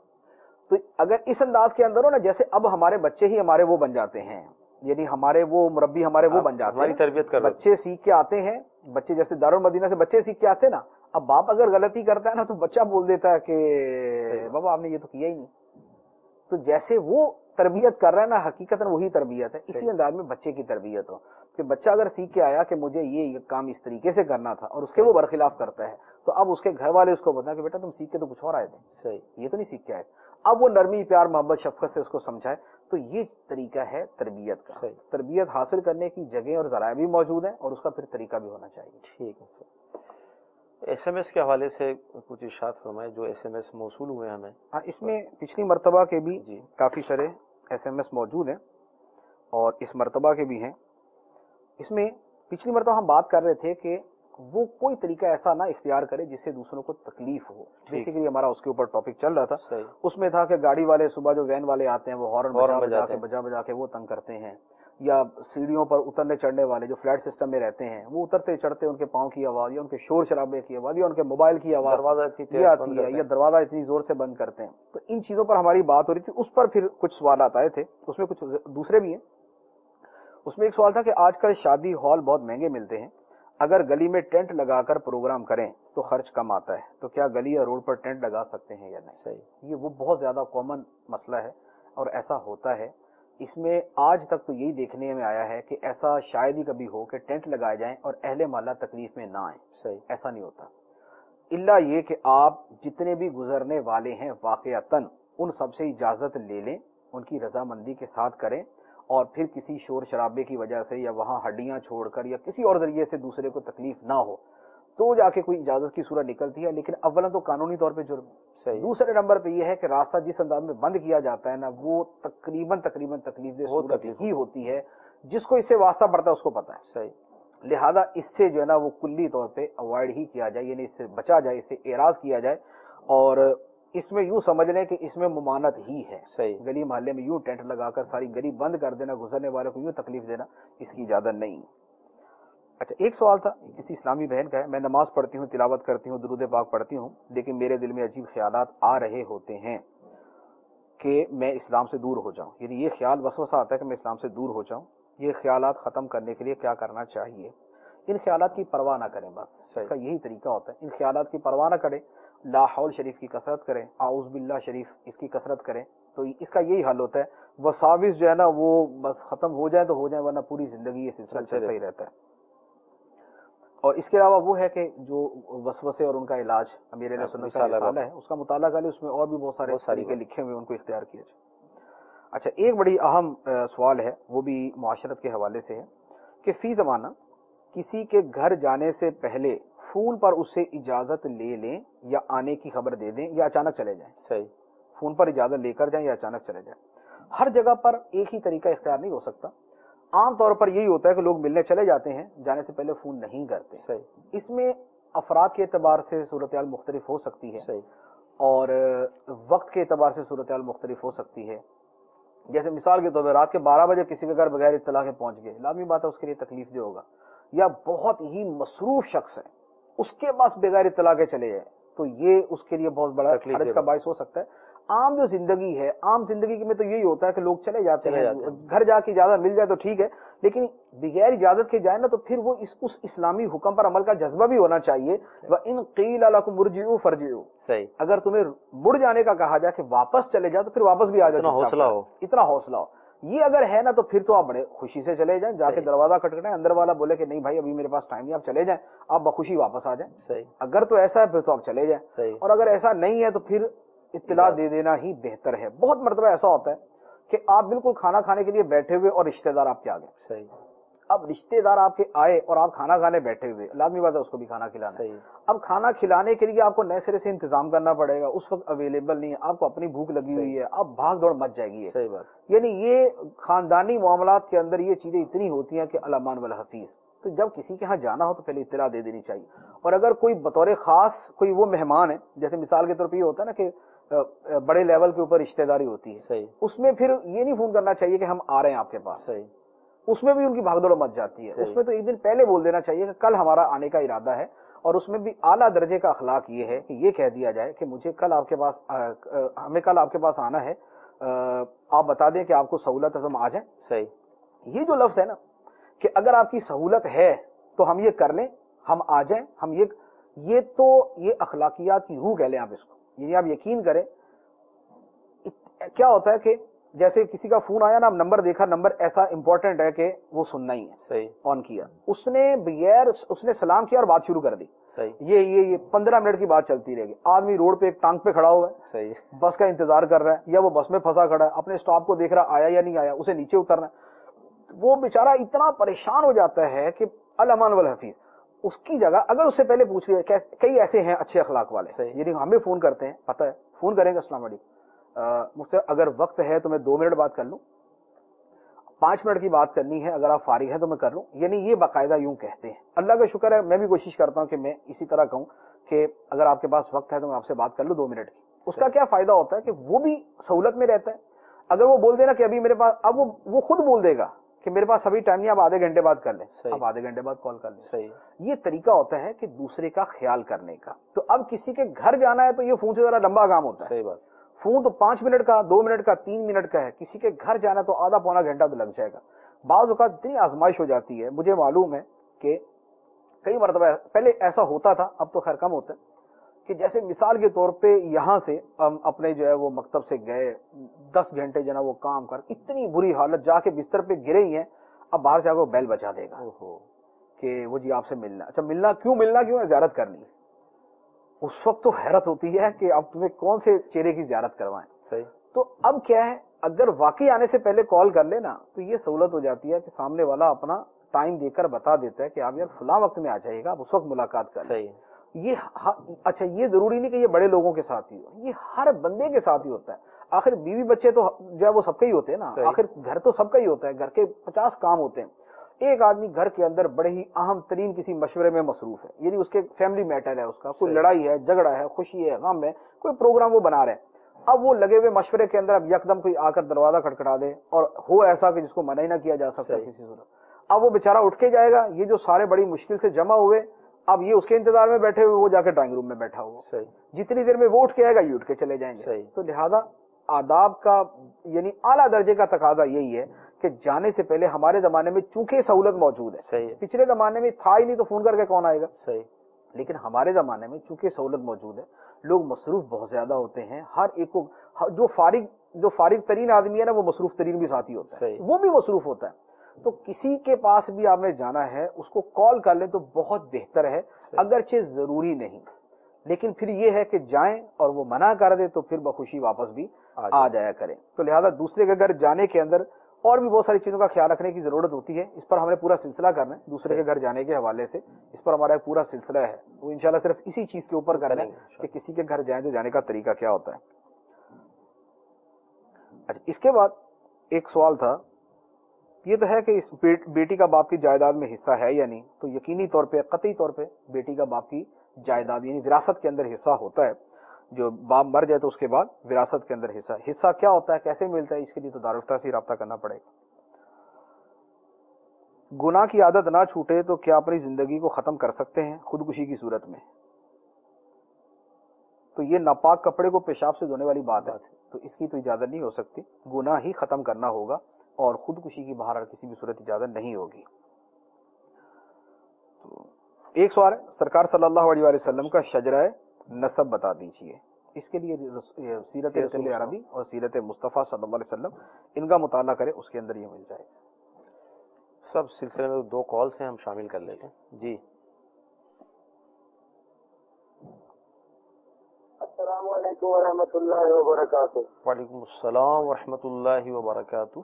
S9: تو اگر اس انداز کے اندر ہو نا، جیسے اب ہمارے بچے ہی ہمارے وہ بن جاتے ہیں، یعنی ہمارے وہ مربی ہمارے وہ بن جاتے ہیں، تربیت کر بچے سیکھ کے آتے ہیں. بچے جیسے دارالمدینہ سے بچے سیکھ کے آتے ہیں نا، اب باپ اگر غلطی کرتا ہے نا تو بچہ بول دیتا ہے کہ بابا آپ نے یہ تو کیا ہی نہیں. تو جیسے وہ تربیت کر رہا ہے نا، حقیقت وہی تربیت ہے. اسی انداز میں بچے کی تربیت ہو کہ بچہ اگر سیکھ کے آیا کہ مجھے یہ کام اس طریقے سے کرنا تھا اور اس کے وہ برخلاف کرتا ہے، تو اب اس کے گھر والے اس کو بتائیں کہ بیٹا تم سیکھ کے تو کچھ اور آئے تھے، یہ تو نہیں سیکھ کے آئے. اب وہ نرمی پیار محبت شفقت سے اس کو سمجھائے. تو یہ طریقہ ہے تربیت کا. تربیت حاصل کرنے کی جگہ اور ذرائع بھی موجود ہیں اور اس کا پھر طریقہ بھی ہونا چاہیے. ٹھیک ہے.
S2: ایس ایم ایس کے حوالے سے کچھ ارشاد فرمائے، جو ایس ایم ایس موصول ہوئے ہمیں.
S9: اس میں پچھلی مرتبہ کے بھی کافی سارے ایس ایم ایس موجود ہیں اور اس مرتبہ کے بھی ہیں. اس میں پچھلی مرتبہ ہم بات کر رہے تھے کہ وہ کوئی طریقہ ایسا نہ اختیار کرے جس سے دوسروں کو تکلیف ہو. بیسیکلی ہمارا اس کے اوپر ٹاپک چل رہا تھا. اس میں تھا کہ گاڑی والے صبح جو وین والے آتے ہیں وہ ہارن بجا بجا کے وہ تنگ کرتے ہیں، یا سیڑھیوں پر اترنے چڑھنے والے جو فلیٹ سسٹم میں رہتے ہیں وہ اترتے چڑھتے ان کے پاؤں کی آواز یا ان کے شور شرابے کی آواز یا ان کے موبائل کی آواز یہ آتی ہے یا دروازہ اتنی زور سے بند کرتے ہیں. تو ان چیزوں پر ہماری بات ہو رہی تھی. اس پر پھر کچھ سوالات آئے تھے، اس میں کچھ دوسرے بھی ہیں. اس میں ایک سوال تھا کہ آج کل شادی ہال بہت مہنگے ملتے ہیں، اگر گلی میں ٹینٹ لگا کر پروگرام کریں تو خرچ کم آتا ہے، تو کیا گلی یا روڈ پر ٹینٹ لگا سکتے ہیں یا نہیں؟ یہ وہ بہت زیادہ کامن مسئلہ ہے اور ایسا ہوتا ہے. اس میں آج تک تو یہی دیکھنے میں آیا ہے کہ ایسا شاید ہی کبھی ہو کہ ٹینٹ لگائے جائیں اور اہل محلہ تکلیف میں نہ آئیں. ایسا نہیں ہوتا، الا یہ کہ آپ جتنے بھی گزرنے والے ہیں واقعتاً ان سب سے اجازت لے لیں، ان کی رضامندی کے ساتھ کریں، اور پھر کسی شور شرابے کی وجہ سے یا وہاں ہڈیاں چھوڑ کر یا کسی اور ذریعے سے دوسرے کو تکلیف نہ ہو تو جا کے کوئی اجازت کی صورت نکلتی ہے. لیکن اولا تو قانونی طور پہ جرم. دوسرے نمبر پہ یہ ہے کہ راستہ جس انداز میں بند کیا جاتا ہے نا وہ تقریباً تکلیف دہ صورت ہی ہوتی ہے. جس کو اس سے واسطہ پڑتا ہے اس کو پتا ہے. لہذا اس سے جو ہے نا وہ کلی طور پہ اوائڈ ہی کیا جائے، یعنی اس سے بچا جائے، اس سے اعراض کیا جائے. اور اس میں یوں سمجھ لیں کہ اس میں ممانت ہی ہے. گلی محلے میں یوں ٹینٹ لگا کر ساری گلی بند کر دینا، گزرنے والوں کو یوں تکلیف دینا، اس کی اجازت نہیں. اچھا، ایک سوال تھا کسی اسلامی بہن کا ہے، میں نماز پڑھتی ہوں، تلاوت کرتی ہوں، درود پاک پڑھتی ہوں، لیکن میرے دل میں عجیب خیالات آ رہے ہوتے ہیں کہ میں اسلام سے دور ہو جاؤں. یعنی یہ خیال وسوسہ آتا ہے کہ میں اسلام سے دور ہو جاؤں. یہ خیالات ختم کرنے کے لیے کیا کرنا چاہیے؟ ان خیالات کی پرواہ نہ کریں، بس اس کا یہی طریقہ ہوتا ہے. ان خیالات کی پرواہ نہ کریں، لا حول شریف کی کثرت کریں، اعوذ باللہ شریف اس کی کثرت کریں، تو اس کا یہی حل ہوتا ہے. وساوس جو ہے نا وہ بس ختم ہو جائے تو ہو جائے، ورنہ پوری زندگی یہ سلسلہ چلتا ہی رہتا ہے. اور اس کے علاوہ وہ ہے کہ جو وسوسے اور ان کا علاج امیر اہل سنت کا رسالہ ہے اس کا مطالعہ کریں، اس میں اور بھی بہت سارے طریقے لکھے ہوئے، ان کو اختیار کیا جائے. اچھا، ایک بڑی اہم سوال ہے، وہ بھی معاشرت کے حوالے سے ہے کہ فی زمانہ کسی کے گھر جانے سے پہلے فون پر اس سے اجازت لے لیں یا آنے کی خبر دے دیں یا اچانک چلے جائیں. فون پر اجازت لے کر جائیں یا اچانک چلے جائیں. ہر جگہ پر ایک ہی طریقہ اختیار نہیں ہو سکتا. عام طور پر یہی ہوتا ہے کہ لوگ ملنے چلے جاتے ہیں، جانے سے پہلے فون نہیں کرتے. اس میں افراد کے اعتبار سے صورتحال مختلف ہو سکتی ہے اور وقت کے اعتبار سے صورتحال مختلف ہو سکتی ہے. جیسے مثال کے طور پر رات کے 12 بجے کسی کے گھر بغیر اطلاع کے پہنچ گئے، لازمی بات ہے اس کے لیے تکلیف دہ ہوگا. یا بہت ہی مصروف شخص ہے، اس کے پاس بغیر اطلاع کے چلے جائے تو یہ اس کے لیے بہت بڑا حرج کا باعث ہو سکتا ہے. عام جو زندگی ہے، عام زندگی میں تو یہی ہوتا ہے کہ لوگ چلے جاتے ہیں، گھر جا کے اجازت مل جائے تو ٹھیک ہے، لیکن بغیر اجازت کے جائیں نا تو پھر وہ اس اسلامی حکم پر عمل کا جذبہ بھی ہونا چاہیے. وَإِن قِيلَ لَكُمُ ارْجِعُوا فَارْجِعُوا، اگر تمہیں مڑ جانے کا کہا جائے کہ واپس چلے جاؤ تو پھر واپس بھی آ جاؤ. اتنا حوصلہ ہو. یہ اگر ہے نا تو پھر تو آپ بڑے خوشی سے چلے جائیں، جا کے دروازہ کھٹکھٹائیں، اندر والا بولے کہ نہیں بھائی ابھی میرے پاس ٹائم نہیں، آپ چلے جائیں، آپ بخوشی واپس آ جائیں. اگر تو ایسا ہے پھر تو آپ چلے جائیں، اور اگر ایسا نہیں ہے تو پھر اطلاع دے دینا ہی بہتر ہے. بہت مرتبہ ایسا ہوتا ہے کہ آپ بالکل کھانا کھانے کے لیے بیٹھے ہوئے اور رشتہ دار آپ کے آگے.
S2: صحیح.
S9: اب رشتہ دار آپ کے آئے اور آپ کھانا کھانے بیٹھے ہوئے، لازمی بات ہے اس کو بھی کھانا کھلانا ہے. اب کھانا کھلانے کے لیے آپ کو نئے سرے سے انتظام کرنا پڑے گا، اس وقت اویلیبل نہیں ہے، آپ کو اپنی بھوک لگی ہوئی ہے، اب بھاگ دوڑ مچ جائے گی.
S2: صحیح بات.
S9: یعنی یہ خاندانی معاملات کے اندر یہ چیزیں اتنی ہوتی ہیں کہ الامان والحفیظ. تو جب کسی کے ہاں جانا ہو تو پہلے اطلاع دے دینی چاہیے. اور اگر کوئی بطور خاص کوئی وہ مہمان ہے، جیسے مثال کے طور پہ یہ ہوتا ہے نا کہ بڑے لیول کے اوپر رشتہ داری ہوتی ہے،
S2: صحیح.
S9: اس میں پھر یہ نہیں فون کرنا چاہیے کہ ہم آ رہے ہیں آپ کے پاس.
S2: صحیح.
S9: اس میں بھی ان کی بھاگ دوڑ مچ جاتی ہے. اس میں تو ایک دن پہلے بول دینا چاہیے کہ کل ہمارا آنے کا ارادہ ہے، اور اس میں بھی اعلیٰ درجے کا اخلاق یہ ہے کہ یہ کہہ دیا جائے کہ مجھے کل آپ کے پاس ہمیں کل آپ کے پاس آنا ہے، آپ بتا دیں کہ آپ کو سہولت ہے تو ہم آ جائیں.
S2: صحیح.
S9: یہ جو لفظ ہے نا کہ اگر آپ کی سہولت ہے تو ہم یہ کر لیں، ہم آ جائیں، ہم یہ تو یہ اخلاقیات کی روح کہہ لیں آپ اس کو. یعنی آپ یقین کریں کیا ہوتا ہے کہ جیسے کسی کا فون آیا نا، نمبر دیکھا، نمبر ایسا امپورٹنٹ ہے کہ وہ سننا ہی ہے.
S2: صحیح.
S9: آن کیا، اس نے بغیر اس نے سلام کیا اور بات شروع کر دی.
S2: صحیح.
S9: یہ 15 منٹ کی بات چلتی رہے گی. آدمی روڈ پہ ایک ٹانگ پہ کھڑا ہوا ہے،
S2: صحیح،
S9: بس کا انتظار کر رہا ہے، یا وہ بس میں پھنسا کھڑا ہے، اپنے اسٹاپ کو دیکھ رہا آیا یا نہیں آیا، اسے نیچے اترنا ہے. وہ بیچارہ اتنا پریشان ہو جاتا ہے کہ الامان والحفیظ. اس کی جگہ اگر اس سے پہلے پوچھ لیا، کئی ایسے ہیں اچھے اخلاق والے، یعنی ہمیں فون کرتے ہیں، پتہ ہے فون کریں گے السلام علیکم، مجھ سے اگر وقت ہے تو میں 2 منٹ بات کر لوں، 5 منٹ کی بات کرنی ہے، اگر آپ فارغ ہیں تو میں کر لوں. یعنی یہ باقاعدہ یوں کہتے ہیں. اللہ کا شکر ہے میں بھی کوشش کرتا ہوں کہ میں اسی طرح کہوں کہ اگر آپ کے پاس وقت ہے تو میں آپ سے بات کر لوں 2 منٹ کی. اس کا کیا فائدہ ہوتا ہے کہ وہ بھی سہولت میں رہتا ہے. اگر وہ بول دینا کہ ابھی میرے پاس، اب وہ خود بول دے گا کہ میرے پاس ابھی ٹائم نہیں، آپ آدھے گھنٹے بعد کر لیں، آپ آدھے گھنٹے بعد کال کر لیں.
S2: صحیح.
S9: یہ طریقہ ہوتا ہے کہ دوسرے کا خیال کرنے کا. تو اب کسی کے گھر جانا ہے تو یہ فون سے ذرا لمبا کام ہوتا ہے.
S2: صحیح بات.
S9: فون تو 5 منٹ کا، 2 منٹ کا، 3 منٹ کا ہے. کسی کے گھر جانا تو آدھا پونا گھنٹہ تو لگ جائے گا. بعض اوقات اتنی آزمائش ہو جاتی ہے، مجھے معلوم ہے کہ کئی مرتبہ پہلے ایسا ہوتا تھا، اب تو خیر کم ہوتا ہے، کہ جیسے مثال کے طور پہ یہاں سے ہم اپنے جو ہے وہ مکتب سے گئے، 10 گھنٹے جو ہے وہ کام کر، اتنی بری حالت، جا کے بستر پہ گرے ہی ہیں، اب باہر سے آ کے بیل بجا دے گا کہ وہ جی آپ سے ملنا. اچھا ملنا کیوں ہے؟ زیارت کرنی. اس وقت تو حیرت ہوتی ہے کہ اب تمہیں کون سے چہرے کی زیارت کروائیں.
S2: صحیح.
S9: تو اب کیا ہے، اگر واقعی آنے سے پہلے کال کر لینا تو یہ سہولت ہو جاتی ہے کہ سامنے والا اپنا ٹائم دے کر بتا دیتا ہے کہ آپ یار فلاں وقت میں آ جائیے گا، آپ اس وقت ملاقات کر لیں. یہ اچھا یہ ضروری نہیں کہ یہ بڑے لوگوں کے ساتھ ہی ہو، یہ ہر بندے کے ساتھ ہی ہوتا ہے. آخر بیوی بچے تو جو ہے وہ سب کے ہی ہوتے ہیں نا، آخر گھر تو سب کا ہی ہوتا ہے، گھر کے 50 کام ہوتے ہیں. ایک آدمی گھر کے اندر بڑے ہی اہم ترین کسی مشورے میں مصروف ہے، یعنی اس کے فیملی میٹر ہے، اس کا کوئی لڑائی ہے، جھگڑا ہے، خوشی ہے، غم ہے، کوئی پروگرام وہ بنا رہے ہیں. اب وہ لگے ہوئے مشورے کے اندر، اب یکدم کوئی آ کر دروازہ کھٹکھٹا دے اور ہو ایسا کہ جس کو منع ہی نہ کیا جا سکتا کسی صورت. اب وہ بیچارہ اٹھ کے جائے گا، یہ جو سارے بڑی مشکل سے جمع ہوئے، اب یہ اس کے انتظار میں بیٹھے ہوئے، وہ جا کے ڈرائنگ روم میں بیٹھا ہوا، جتنی دیر میں وہ اٹھ کے آئے گا یہ اٹھ کے چلے جائیں گے. تو لہذا آداب کا یعنی اعلیٰ درجے کا تقاضا یہی ہے کہ جانے سے پہلے، ہمارے زمانے میں چونکہ سہولت موجود ہے، پچھلے زمانے میں تھا ہی نہیں تو فون کر کے کون آئے گا، لیکن ہمارے زمانے میں چونکہ سہولت موجود ہے، لوگ مصروف بہت زیادہ ہوتے ہیں. ہر ایک کو جو فارغ ترین آدمی ہے نا، وہ مصروف ترین بھی ساتھی ہوتا ہے، وہ بھی مصروف ہوتا ہے. تو کسی کے پاس بھی آپ نے جانا ہے، اس کو کال کر لیں تو بہت بہتر ہے، اگرچہ ضروری نہیں، لیکن پھر یہ ہے کہ جائیں اور وہ منع کر دے تو پھر بخوشی واپس بھی آ جایا کریں. تو لہذا دوسرے کے گھر جانے کے اندر اور بھی بہت ساری چیزوں کا خیال رکھنے کی ضرورت ہوتی ہے. اس پر ہم نے پورا سلسلہ کرنا ہے، دوسرے کے گھر جانے کے حوالے سے اس پر ہمارا ایک پورا سلسلہ ہے، وہ انشاءاللہ صرف اسی چیز کے اوپر کرنا ہے کہ کسی کے گھر جائیں تو جانے کا طریقہ کیا ہوتا ہے. اچھا، اس کے بعد ایک سوال تھا، یہ تو ہے کہ اس بیٹی کا باپ کی جائیداد میں حصہ ہے یا نہیں. تو یقینی طور پہ، قطعی طور پہ بیٹی کا باپ کی جائیداد یعنی وراثت کے اندر حصہ ہوتا ہے. جو باپ مر جائے تو اس کے بعد وراثت کے اندر حصہ کیا ہوتا ہے، کیسے ملتا ہے، اس کے لیے تو دارالفتہ سے رابطہ کرنا پڑے گا. گناہ کی عادت نہ چھوٹے تو کیا اپنی زندگی کو ختم کر سکتے ہیں خودکشی کی صورت میں؟ تو یہ ناپاک کپڑے کو پیشاب سے دھونے والی بات ہے، تو اس کی تو اجازت نہیں ہو سکتی. گناہ ہی ختم کرنا ہوگا اور خودکشی کی بہرحال کسی بھی صورت اجازت نہیں ہوگی. تو ایک سوال ہے، سرکار صلی اللہ علیہ وسلم کا شجرہ نسب بتا دیجئے. اس کے لیے سیرت رسول عربی اور سیرت مصطفیٰ صلی اللہ علیہ وسلم ان کا مطالعہ کرے، اس کے اندر یہ مل جائے گا.
S2: سب سلسلے میں 2 کالز ہیں، ہم شامل کر لیتے ہیں. جی
S10: السلام علیکم. علیکم ورحمۃ اللہ وبرکاتہ.
S2: وعلیکم السلام ورحمۃ اللہ وبرکاتہ.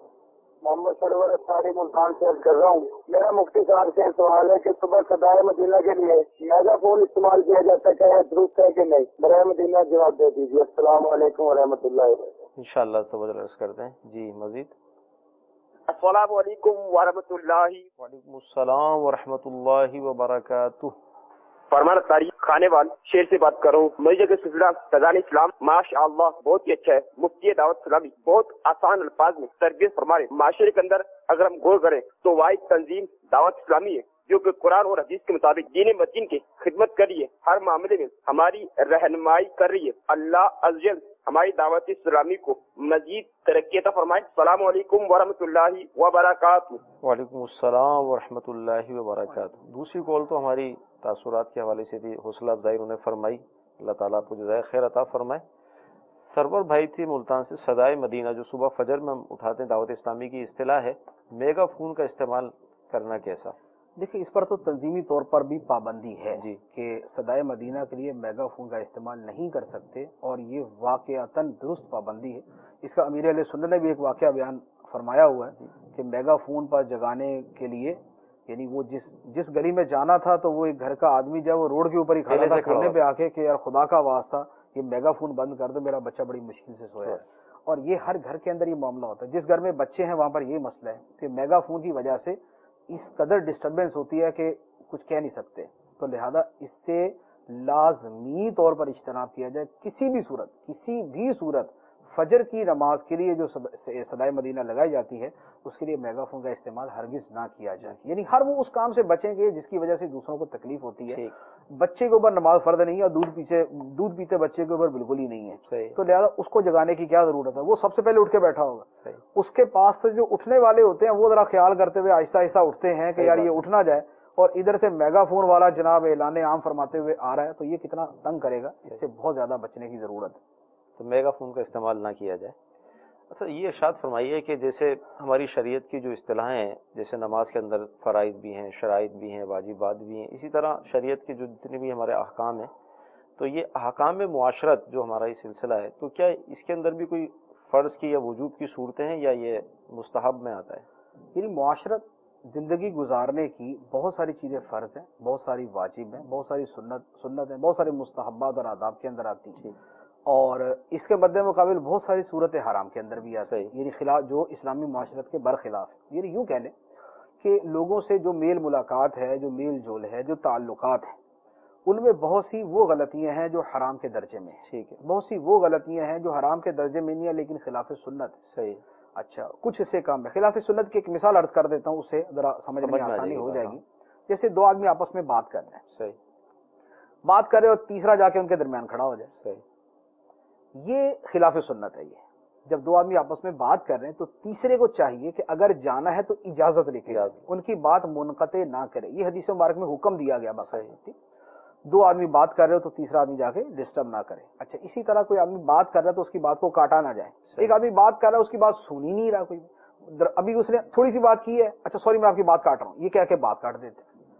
S10: محمد سرور اختاری ملتان سے عرض کر رہا ہوں. میرا مفتی صاحب سے سوال ہے کہ صبح صدائے مدینہ کے لیے میگا فون استعمال کیا جاتا ہے، کیا درست ہے کہ نہیں؟ برائے مدینہ جواب دے دیجیے. السلام علیکم ورحمۃ اللہ وبرکاتہ.
S2: انشاءاللہ سب عرض کرتے ہیں. جی مزید.
S11: السلام علیکم ورحمۃ اللہ.
S2: وعلیکم السلام ورحمۃ اللہ وبرکاتہ.
S11: فرمان تاریخ کھانے وال شیر سے بات کر رہا ہوں. مجھے کے سلسلہ فضان اسلام ماشاء اللہ بہت ہی اچھا ہے. مفتی دعوت اسلامی بہت آسان الفاظ میں تربیت فرما رہے. معاشرے کے اندر اگر ہم غور کریں تو واحد تنظیم دعوت اسلامی ہے جو کہ قرآن اور حدیث کے مطابق دین متین کی خدمت کر رہی ہے، ہر معاملے میں ہماری رہنمائی کر رہی ہے. اللہ عز و جل ہماری دعوت اسلامی کو مزید ترقی عطا فرمائے. السلام علیکم ورحمۃ اللہ وبرکاتہ.
S2: وعلیکم السلام ورحمۃ اللہ وبرکاتہ. دوسری کال تو ہماری تاثرات کے حوالے سے تھی، حوصلہ افزائی انہوں نے فرمائی. اللہ تعالیٰ آپ کو جزائے خیر عطا فرمائے. سرور بھائی تھی ملتان سے. صدائے مدینہ جو صبح فجر میں ہم اٹھاتے ہیں، دعوت اسلامی کی اصطلاح ہے. میگا فون کا استعمال کرنا کیسا؟
S9: دیکھیں اس پر تو تنظیمی طور پر بھی پابندی ہے
S2: جی
S9: کہ صدائے مدینہ کے لیے میگا فون کا استعمال نہیں کر سکتے، اور یہ واقعتاً درست پابندی ہے. اس کا امیر علیہ سنت نے بھی ایک واقعہ بیان فرمایا ہوا ہے کہ میگا فون پر جگانے کے لیے، یعنی وہ جس گلی میں جانا تھا تو وہ ایک گھر کا آدمی جو ہے وہ روڈ کے اوپر ہی کھڑا تھا، کھولنے پہ آ کے کہ یار خدا کا واسطہ یہ میگا فون بند کر دو، میرا بچہ بڑی مشکل سے سویا ہے. اور یہ ہر گھر کے اندر یہ معاملہ ہوتا ہے. جس گھر میں بچے ہیں وہاں پر یہ مسئلہ ہے کہ میگا فون کی وجہ سے اس قدر ڈسٹربنس ہوتی ہے کہ کچھ کہہ نہیں سکتے. تو لہذا اس سے لازمی طور پر اجتناب کیا جائے. کسی بھی صورت فجر کی نماز کے لیے جو صدائے مدینہ لگائی جاتی ہے اس کے لیے میگا فون کا استعمال ہرگز نہ کیا جائے. یعنی ہر وہ اس کام سے بچیں گے جس کی وجہ سے دوسروں کو تکلیف ہوتی ہے. بچے کے اوپر نماز فرض نہیں ہے، اور دودھ پیتے بچے کے اوپر بالکل ہی نہیں ہے. تو لہذا اس کو جگانے کی کیا ضرورت ہے؟ وہ سب سے پہلے اٹھ کے بیٹھا ہوگا. اس کے پاس سے جو اٹھنے والے ہوتے ہیں وہ ذرا خیال کرتے ہوئے آہستہ آہستہ اٹھتے ہیں کہ یار یہ اٹھ نہ جائے، اور ادھر سے میگا فون والا جناب اعلان عام فرماتے ہوئے آ رہا ہے، تو یہ کتنا تنگ کرے گا. اس سے بہت زیادہ بچنے کی ضرورت ہے.
S2: تو میگا فون کا استعمال نہ کیا جائے. اچھا یہ ارشاد فرمائیے کہ جیسے ہماری شریعت کی جو اصطلاحیں ہیں، جیسے نماز کے اندر فرائض بھی ہیں، شرائط بھی ہیں، واجبات بھی ہیں، اسی طرح شریعت کے جو جتنے بھی ہمارے احکام ہیں، تو یہ احکام معاشرت جو ہمارا یہ سلسلہ ہے، تو کیا اس کے اندر بھی کوئی فرض کی یا وجوب کی صورتیں ہیں، یا یہ مستحب میں آتا ہے؟
S9: یعنی معاشرت زندگی گزارنے کی بہت ساری چیزیں فرض ہیں، بہت ساری واجب ہیں، بہت ساری سنت ہیں، بہت سارے مستحبات اور آداب کے اندر آتی ہیں، اور اس کے مد مقابل بہت ساری صورت حرام کے اندر بھی آتی ہے. یعنی خلاف جو اسلامی معاشرت کے برخلاف ہے. یعنی یوں کہہ لیں کہ لوگوں سے جو میل ملاقات ہے، جو میل جول ہے، جو تعلقات ہیں، ان میں بہت سی وہ غلطیاں ہیں جو حرام کے درجے میں ہیں. بہت سی وہ غلطیاں ہیں جو حرام کے درجے میں نہیں ہیں لیکن خلاف سنت ہے.
S2: صحیح.
S9: اچھا کچھ اس سے کام ہے. خلاف سنت کی ایک مثال عرض کر دیتا ہوں، اس سے ذرا سمجھ میں آسانی ہو جائے گی. جیسے دو آدمی آپس میں بات کر رہے ہیں، بات کر رہے اور تیسرا جا کے ان کے درمیان کھڑا ہو جائے، یہ خلاف سنت ہے. یہ جب دو آدمی آپس میں بات کر رہے ہیں تو تیسرے کو چاہیے کہ اگر جانا ہے تو اجازت لے کے جائے، ان کی بات منقطع نہ کرے. یہ حدیث مبارک میں حکم دیا گیا باقاعدہ. دو آدمی بات کر رہے ہو تو تیسرا آدمی جا کے ڈسٹرب نہ کرے. اچھا اسی طرح کوئی آدمی بات کر رہا ہے تو اس کی بات کو کاٹا نہ جائے. ایک آدمی بات کر رہا ہے اس کی بات سن ہی نہیں رہا کوئی، ابھی اس نے تھوڑی سی بات کی ہے، اچھا سوری میں آپ کی بات کاٹ رہا ہوں، یہ کہہ کے بات کاٹ دیتے.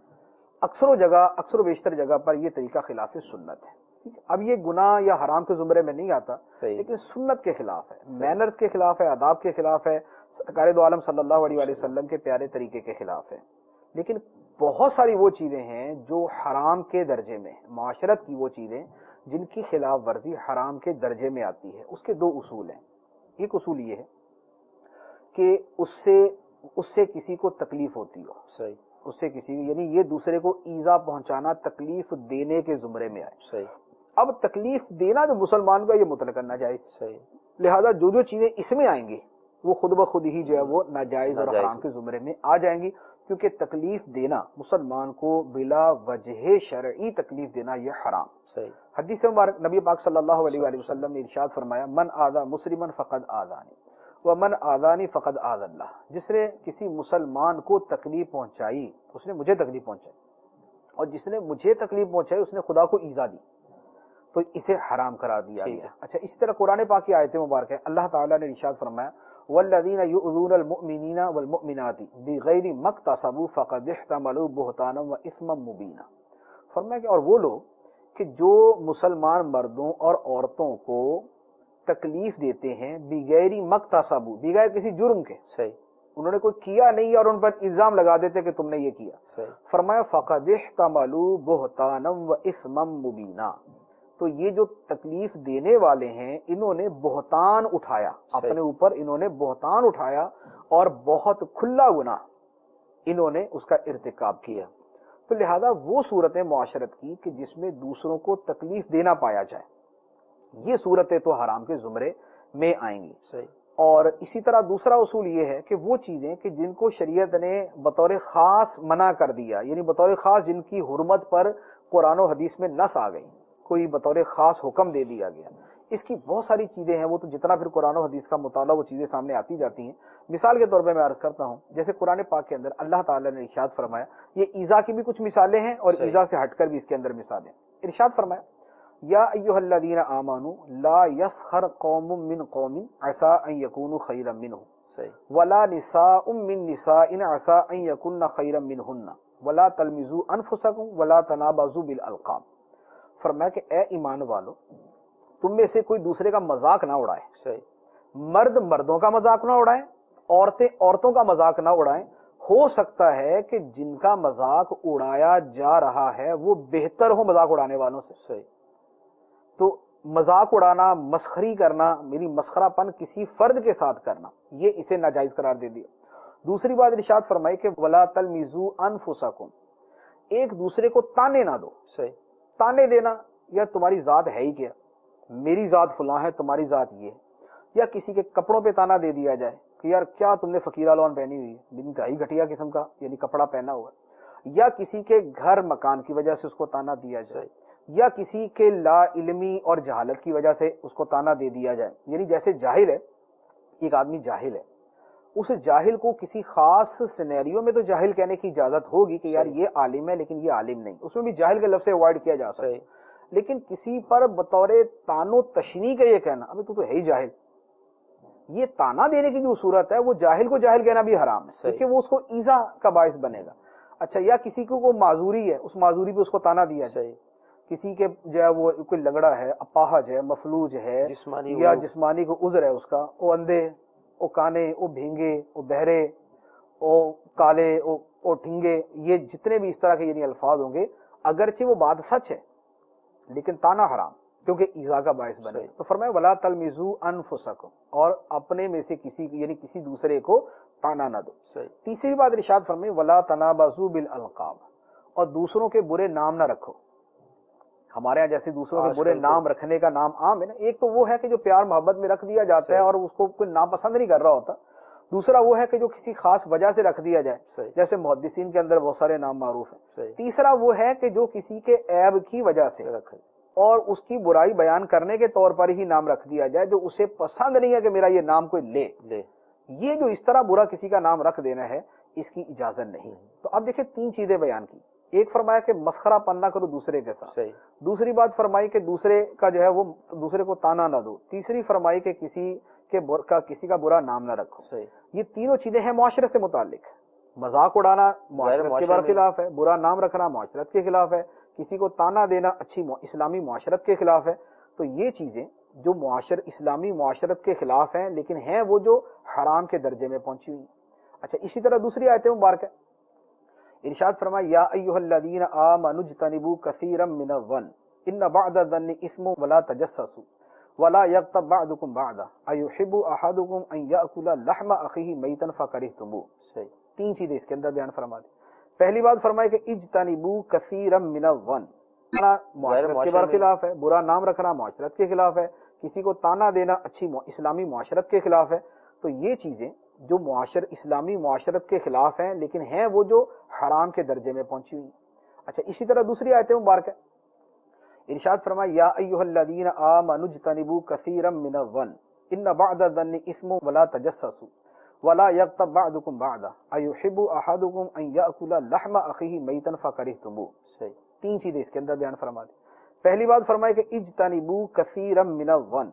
S9: اکثر و بیشتر جگہ پر یہ طریقہ خلاف سنت ہے. اب یہ گناہ یا حرام کے زمرے میں نہیں آتا، لیکن سنت کے خلاف ہے، مینرز کے خلاف ہے، آداب کے خلاف ہے، سرکار دو عالم صلی اللہ علیہ وسلم کے پیارے طریقے کے خلاف ہے. لیکن بہت ساری وہ چیزیں ہیں جو حرام کے درجے میں ہیں. معاشرت کی وہ چیزیں جن کی خلاف ورزی حرام کے درجے میں آتی ہے، اس کے دو اصول ہیں. ایک اصول یہ ہے کہ اس سے کسی کو تکلیف ہوتی ہو، اس سے کسی یعنی یہ دوسرے کو ایذا پہنچانا تکلیف دینے کے زمرے میں آئے. اب تکلیف دینا جو مسلمان کا یہ مطلق ناجائز، لہذا جو چیزیں اس میں آئیں گی وہ خود بخود ہی جو ہے وہ ناجائز اور حرام کے زمرے میں آ جائیں گی، کیونکہ تکلیف دینا مسلمان کو بلا وجہ شرعی تکلیف دینا یہ حرام. حدیث مبارک نبی پاک صلی اللہ علیہ وآلہ وسلم نے ارشاد فرمایا من آذا مسلما فقد آذانی ومن آذانی فقد آذ اللہ. جس نے کسی مسلمان کو تکلیف پہنچائی اس نے مجھے تکلیف پہنچائی، اور جس نے مجھے تکلیف پہنچائی اس نے خدا کو ایذا دی، تو اسے حرام قرار دیا گیا. اچھا اسی طرح قرآن پاک کی آیت مبارک ہے، اللہ تعالیٰ نے ارشاد فرمایا والذین یؤذون المؤمنین والمؤمنات بغیر ما اکتسبوا فقد احتملوا بہتانا واثما مبینا. فرمایا کہ اور وہ لوگ کہ جو مسلمان مردوں اور عورتوں کو تکلیف دیتے ہیں بغیر مکتسب، بغیر کسی جرم کے،
S2: صحیح،
S9: انہوں نے کوئی کیا نہیں اور ان پر الزام لگا دیتے کہ تم نے یہ کیا،
S2: صحیح،
S9: فرمایا فقد احتملوا بہتانا و اثما مبینا، تو یہ جو تکلیف دینے والے ہیں انہوں نے بہتان اٹھایا، اپنے اوپر انہوں نے بہتان اٹھایا اور بہت کھلا گناہ انہوں نے اس کا ارتکاب کیا۔ تو لہذا وہ صورتیں معاشرت کی کہ جس میں دوسروں کو تکلیف دینا پایا جائے، یہ صورتیں تو حرام کے زمرے میں آئیں گی۔
S2: صحیح،
S9: اور اسی طرح دوسرا اصول یہ ہے کہ وہ چیزیں کہ جن کو شریعت نے بطور خاص منع کر دیا، یعنی بطور خاص جن کی حرمت پر قرآن و حدیث میں نص آ گئی، کوئی بطور خاص حکم دے دیا گیا، اس کی بہت ساری چیزیں ہیں، وہ تو جتنا پھر قرآن و حدیث کا مطالعہ وہ چیزیں سامنے آتی جاتی ہیں۔ مثال کے طور پہ میں عرض کرتا ہوں، جیسے قرآن پاک کے اندر اللہ تعالیٰ نے ارشاد فرمایا، یہ ایذا کی بھی کچھ مثالیں ہیں اور ایذا سے ہٹ کر بھی اس کے اندر مثالیں، ارشاد فرمایا یا ایھا الذین آمنوا لا یسخر قوم من قوم عسى ان یکونوا خیرا منهم ولا نساء من نساء عسى ان یکن خیرا منهن ولا تلمزوا انفسکم ولا تنابزوا بالالقاب، فرمایا کہ اے ایمان والو تم میں سے کوئی دوسرے کا مذاق نہ اڑائے،
S2: صحیح،
S9: مرد مردوں کا مذاق نہ اڑائیں، عورتیں عورتوں کا مذاق نہ اڑائیں، ہو سکتا ہے کہ جن کا مذاق اڑایا جا رہا ہے وہ بہتر ہو مذاق اڑانے والوں سے۔
S2: صحیح،
S9: تو مذاق اڑانا، مسخری کرنا، میری مسخرہ پن کسی فرد کے ساتھ کرنا، یہ اسے ناجائز قرار دے دیا۔ دوسری بات ارشاد فرمائی کہ ولا تلمزوا انفسکم، ایک دوسرے کو تانے نہ دو۔
S2: صحیح،
S9: تانے دینا، یا تمہاری ذات ہے ہی کیا، میری ذات فلاں ہے تمہاری ذات یہ ہے، یا کسی کے کپڑوں پہ تانا دے دیا جائے کہ یار کیا تم نے فقیرہ لون پہنی ہوئی ہے، انتہائی گھٹیا قسم کا یعنی کپڑا پہنا ہوا ہے، یا کسی کے گھر مکان کی وجہ سے اس کو تانا دیا جائے، یا کسی کے لا علمی اور جہالت کی وجہ سے اس کو تانا دے دیا جائے، یعنی جیسے جاہل ہے، ایک آدمی جاہل ہے، اس جاہل کو کسی خاص سینیریو میں تو جاہل کہنے کی اجازت ہوگی کہ یار یہ عالم ہے لیکن یہ عالم نہیں، اس میں بھی جاہل کے لفظ سے اوائڈ کیا جا سکتا ہے، لیکن کسی پر بطور تانو تشنیع کا یہ کہنا ابھی تو ہے ہی جاہل، یہ تانا دینے کی جو صورت ہے وہ جاہل کو جاہل کہنا بھی حرام ہے کیونکہ وہ اس کو ایذا کا باعث بنے گا۔ اچھا، یا کسی کو معذوری ہے، اس معذوری پہ اس کو تانا دیا جائے، کسی کے جو ہے وہ کوئی لنگڑا ہے، اپاہج ہے، مفلوج ہے، یا جسمانی کو عذر ہے اس کا، وہ اندھے، وہ کانے، وہ بھینگے، وہ بہرے، وہ کالے، وہ ڈھنگے، یہ جتنے بھی اس طرح کے یعنی الفاظ ہوں گے، اگرچہ وہ بات سچ ہے لیکن تانا حرام کیونکہ ایذا کا باعث بنے۔ تو فرمایا ولا تلمزوا انفسکم، اور اپنے میں سے کسی یعنی کسی دوسرے کو تانا نہ دو۔ تیسری بات ارشاد فرمائی ولا تنابزوا بالالقاب، اور دوسروں کے برے نام نہ رکھو۔ ہمارے یہاں جیسے دوسروں کے برے نام رکھنے کا نام عام ہے نا، ایک تو وہ ہے کہ جو پیار محبت میں رکھ دیا جاتا ہے اور اس کو کوئی ناپسند نہیں کر رہا ہوتا، دوسرا وہ ہے کہ جو کسی خاص وجہ سے رکھ دیا جائے، جیسے محدثین کے اندر بہت سارے نام معروف ہیں۔ تیسرا وہ ہے کہ جو کسی کے عیب کی وجہ سے اور اس کی برائی بیان کرنے کے طور پر ہی نام رکھ دیا جائے، جو اسے پسند نہیں ہے کہ میرا یہ نام کوئی لے، یہ جو اس طرح برا کسی کا نام رکھ دینا ہے اس کی اجازت نہیں۔ تو اب دیکھیں تین چیزیں بیان کی، ایک فرمایا کہ مسخرہ پن نہ کرو دوسرے کے ساتھ، دوسری بات فرمائی کہ دوسرے کا جو ہے وہ دوسرے کو تانا نہ دو، تیسری فرمائی کہ کسی کا برا نام نہ رکھو۔ یہ تینوں چیزیں ہیں معاشرت سے متعلق، مذاق اڑانا معاشرت کے برخلاف ہے، برا نام رکھنا معاشرت کے خلاف ہے، کسی کو تانا دینا اچھی اسلامی معاشرت کے خلاف ہے۔ تو یہ چیزیں جو اسلامی معاشرت کے خلاف ہیں لیکن ہیں وہ جو حرام کے درجے میں پہنچی ہوئی۔ اچھا، اسی طرح دوسری آیت مبارکہ ارشاد فرمایا یا ایھا الذین آمنوا اجتنبوا کثیرا من الظن ان بعض الظن اثم ولا تجسسوا ولا یغتب بعضکم بعضا ایحب احدکم ان یاکل لحم اخیہ میتا فکرہتموہ۔ تین چیزیں اس کے اندر بیان فرما دی۔ پہلی بات فرمائے کہ اجتنبوا کثیرا من الظن، معاشرت کے برخلاف ہے، برا نام رکھنا معاشرت کے خلاف ہے، کسی کو تانا دینا اچھی اسلامی معاشرت کے خلاف ہے۔ تو یہ چیزیں جو اسلامی معاشرت کے خلاف ہیں لیکن ہیں وہ جو حرام کے درجے میں پہنچی ہوئی۔ اچھا، اسی طرح دوسری آیت مبارکہ ارشاد فرمایا یا ایھا الذین آمنوا اجتنبوا کثیرا من الظن ان بعض الظن اثم ولا تجسسوا ولا یغتب بعضکم بعضا ایحب احدکم ان یاکل لحم اخیہ میتا فکرہتموہ۔ تین چیزیں اس کے اندر بیان فرما دی۔ پہلی بات فرمائی کہ اجتنبوا کثیرا من الظن،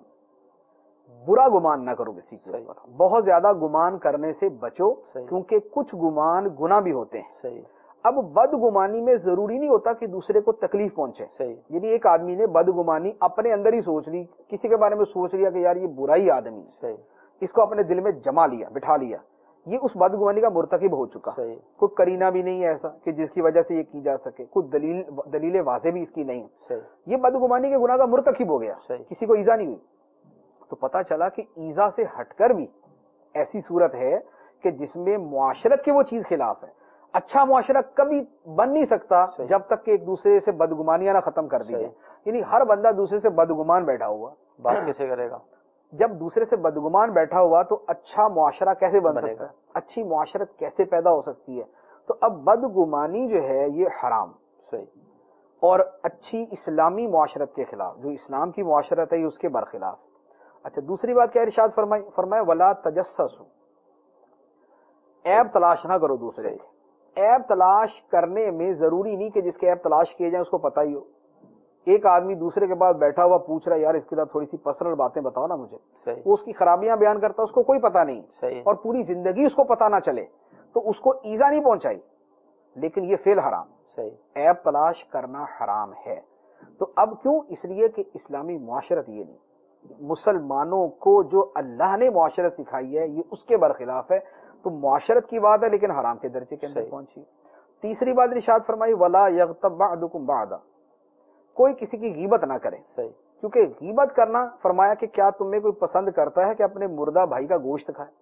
S9: برا گمان نہ کرو کسی کے اوپر، بہت زیادہ گمان کرنے سے بچو کیونکہ کچھ گمان گناہ بھی ہوتے ہیں۔ اب بدگمانی میں ضروری نہیں ہوتا کہ دوسرے کو تکلیف پہنچے. یعنی ایک آدمی نے بدگمانی اپنے اندر ہی سوچ لی, کسی کے بارے میں سوچ لیا کہ یار یہ برا ہی آدمی ہے, اس کو اپنے دل میں جما لیا, بٹھا لیا, یہ اس بدگمانی کا مرتکب ہو چکا. کوئی کرینہ بھی نہیں ہے ایسا کہ جس کی وجہ سے یہ کی جا سکے, کوئی دلیل واضح بھی اس کی نہیں, یہ بدگمانی کے گناہ کا مرتکب ہو گیا, کسی کو ایزا نہیں ہوئی. تو پتا چلا کہ ایزا سے ہٹ کر بھی ایسی صورت ہے کہ جس میں معاشرت کے وہ چیز خلاف ہے. اچھا معاشرہ کبھی بن نہیں سکتا جب تک کہ ایک دوسرے سے بدگمانیاں نہ ختم کر دی جائیں. یعنی ہر بندہ دوسرے سے بدگمان بیٹھا ہوا,
S2: بات کیسے کرے گا؟ جب
S9: دوسرے سے بدگمان بیٹھا ہوا تو اچھا معاشرہ کیسے بن سکتا ہے, اچھی معاشرت کیسے پیدا ہو سکتی ہے؟ تو اب بدگمانی جو ہے یہ حرام, اور اچھی اسلامی معاشرت کے خلاف, جو اسلام کی معاشرت ہے یہ اس کے برخلاف. اچھا دوسری بات کیا ارشاد فرمائے ولا تجسسوا, عیب تلاش نہ کرو دوسرے کے. عیب تلاش کرنے میں ضروری نہیں کہ جس کے عیب تلاش کیے جائیں اس کو پتہ ہی ہو. ایک آدمی دوسرے کے بعد بیٹھا ہوا پوچھ رہا ہے یار اس کے ساتھ تھوڑی سی پرسنل باتیں بتاؤ نا مجھے, وہ اس کی خرابیاں بیان کرتا ہے, اس کو کوئی پتہ نہیں, اور پوری زندگی اس کو پتہ نہ چلے تو اس کو ایزا نہیں پہنچائی, لیکن یہ فعل حرام. عیب تلاش کرنا حرام ہے. تو اب کیوں؟ اس لیے کہ اسلامی معاشرت یہ نہیں, مسلمانوں کو جو اللہ نے معاشرت سکھائی ہے یہ اس کے برخلاف ہے. تو معاشرت کی بات ہے لیکن حرام کے درجے کے اندر پہنچی. تیسری بات ارشاد فرمائی ولا یغتب بعضکم بعضا, کوئی کسی کی غیبت نہ کرے. کیونکہ غیبت کرنا فرمایا کہ کیا تم میں کوئی پسند کرتا ہے کہ اپنے مردہ بھائی کا گوشت کھائے؟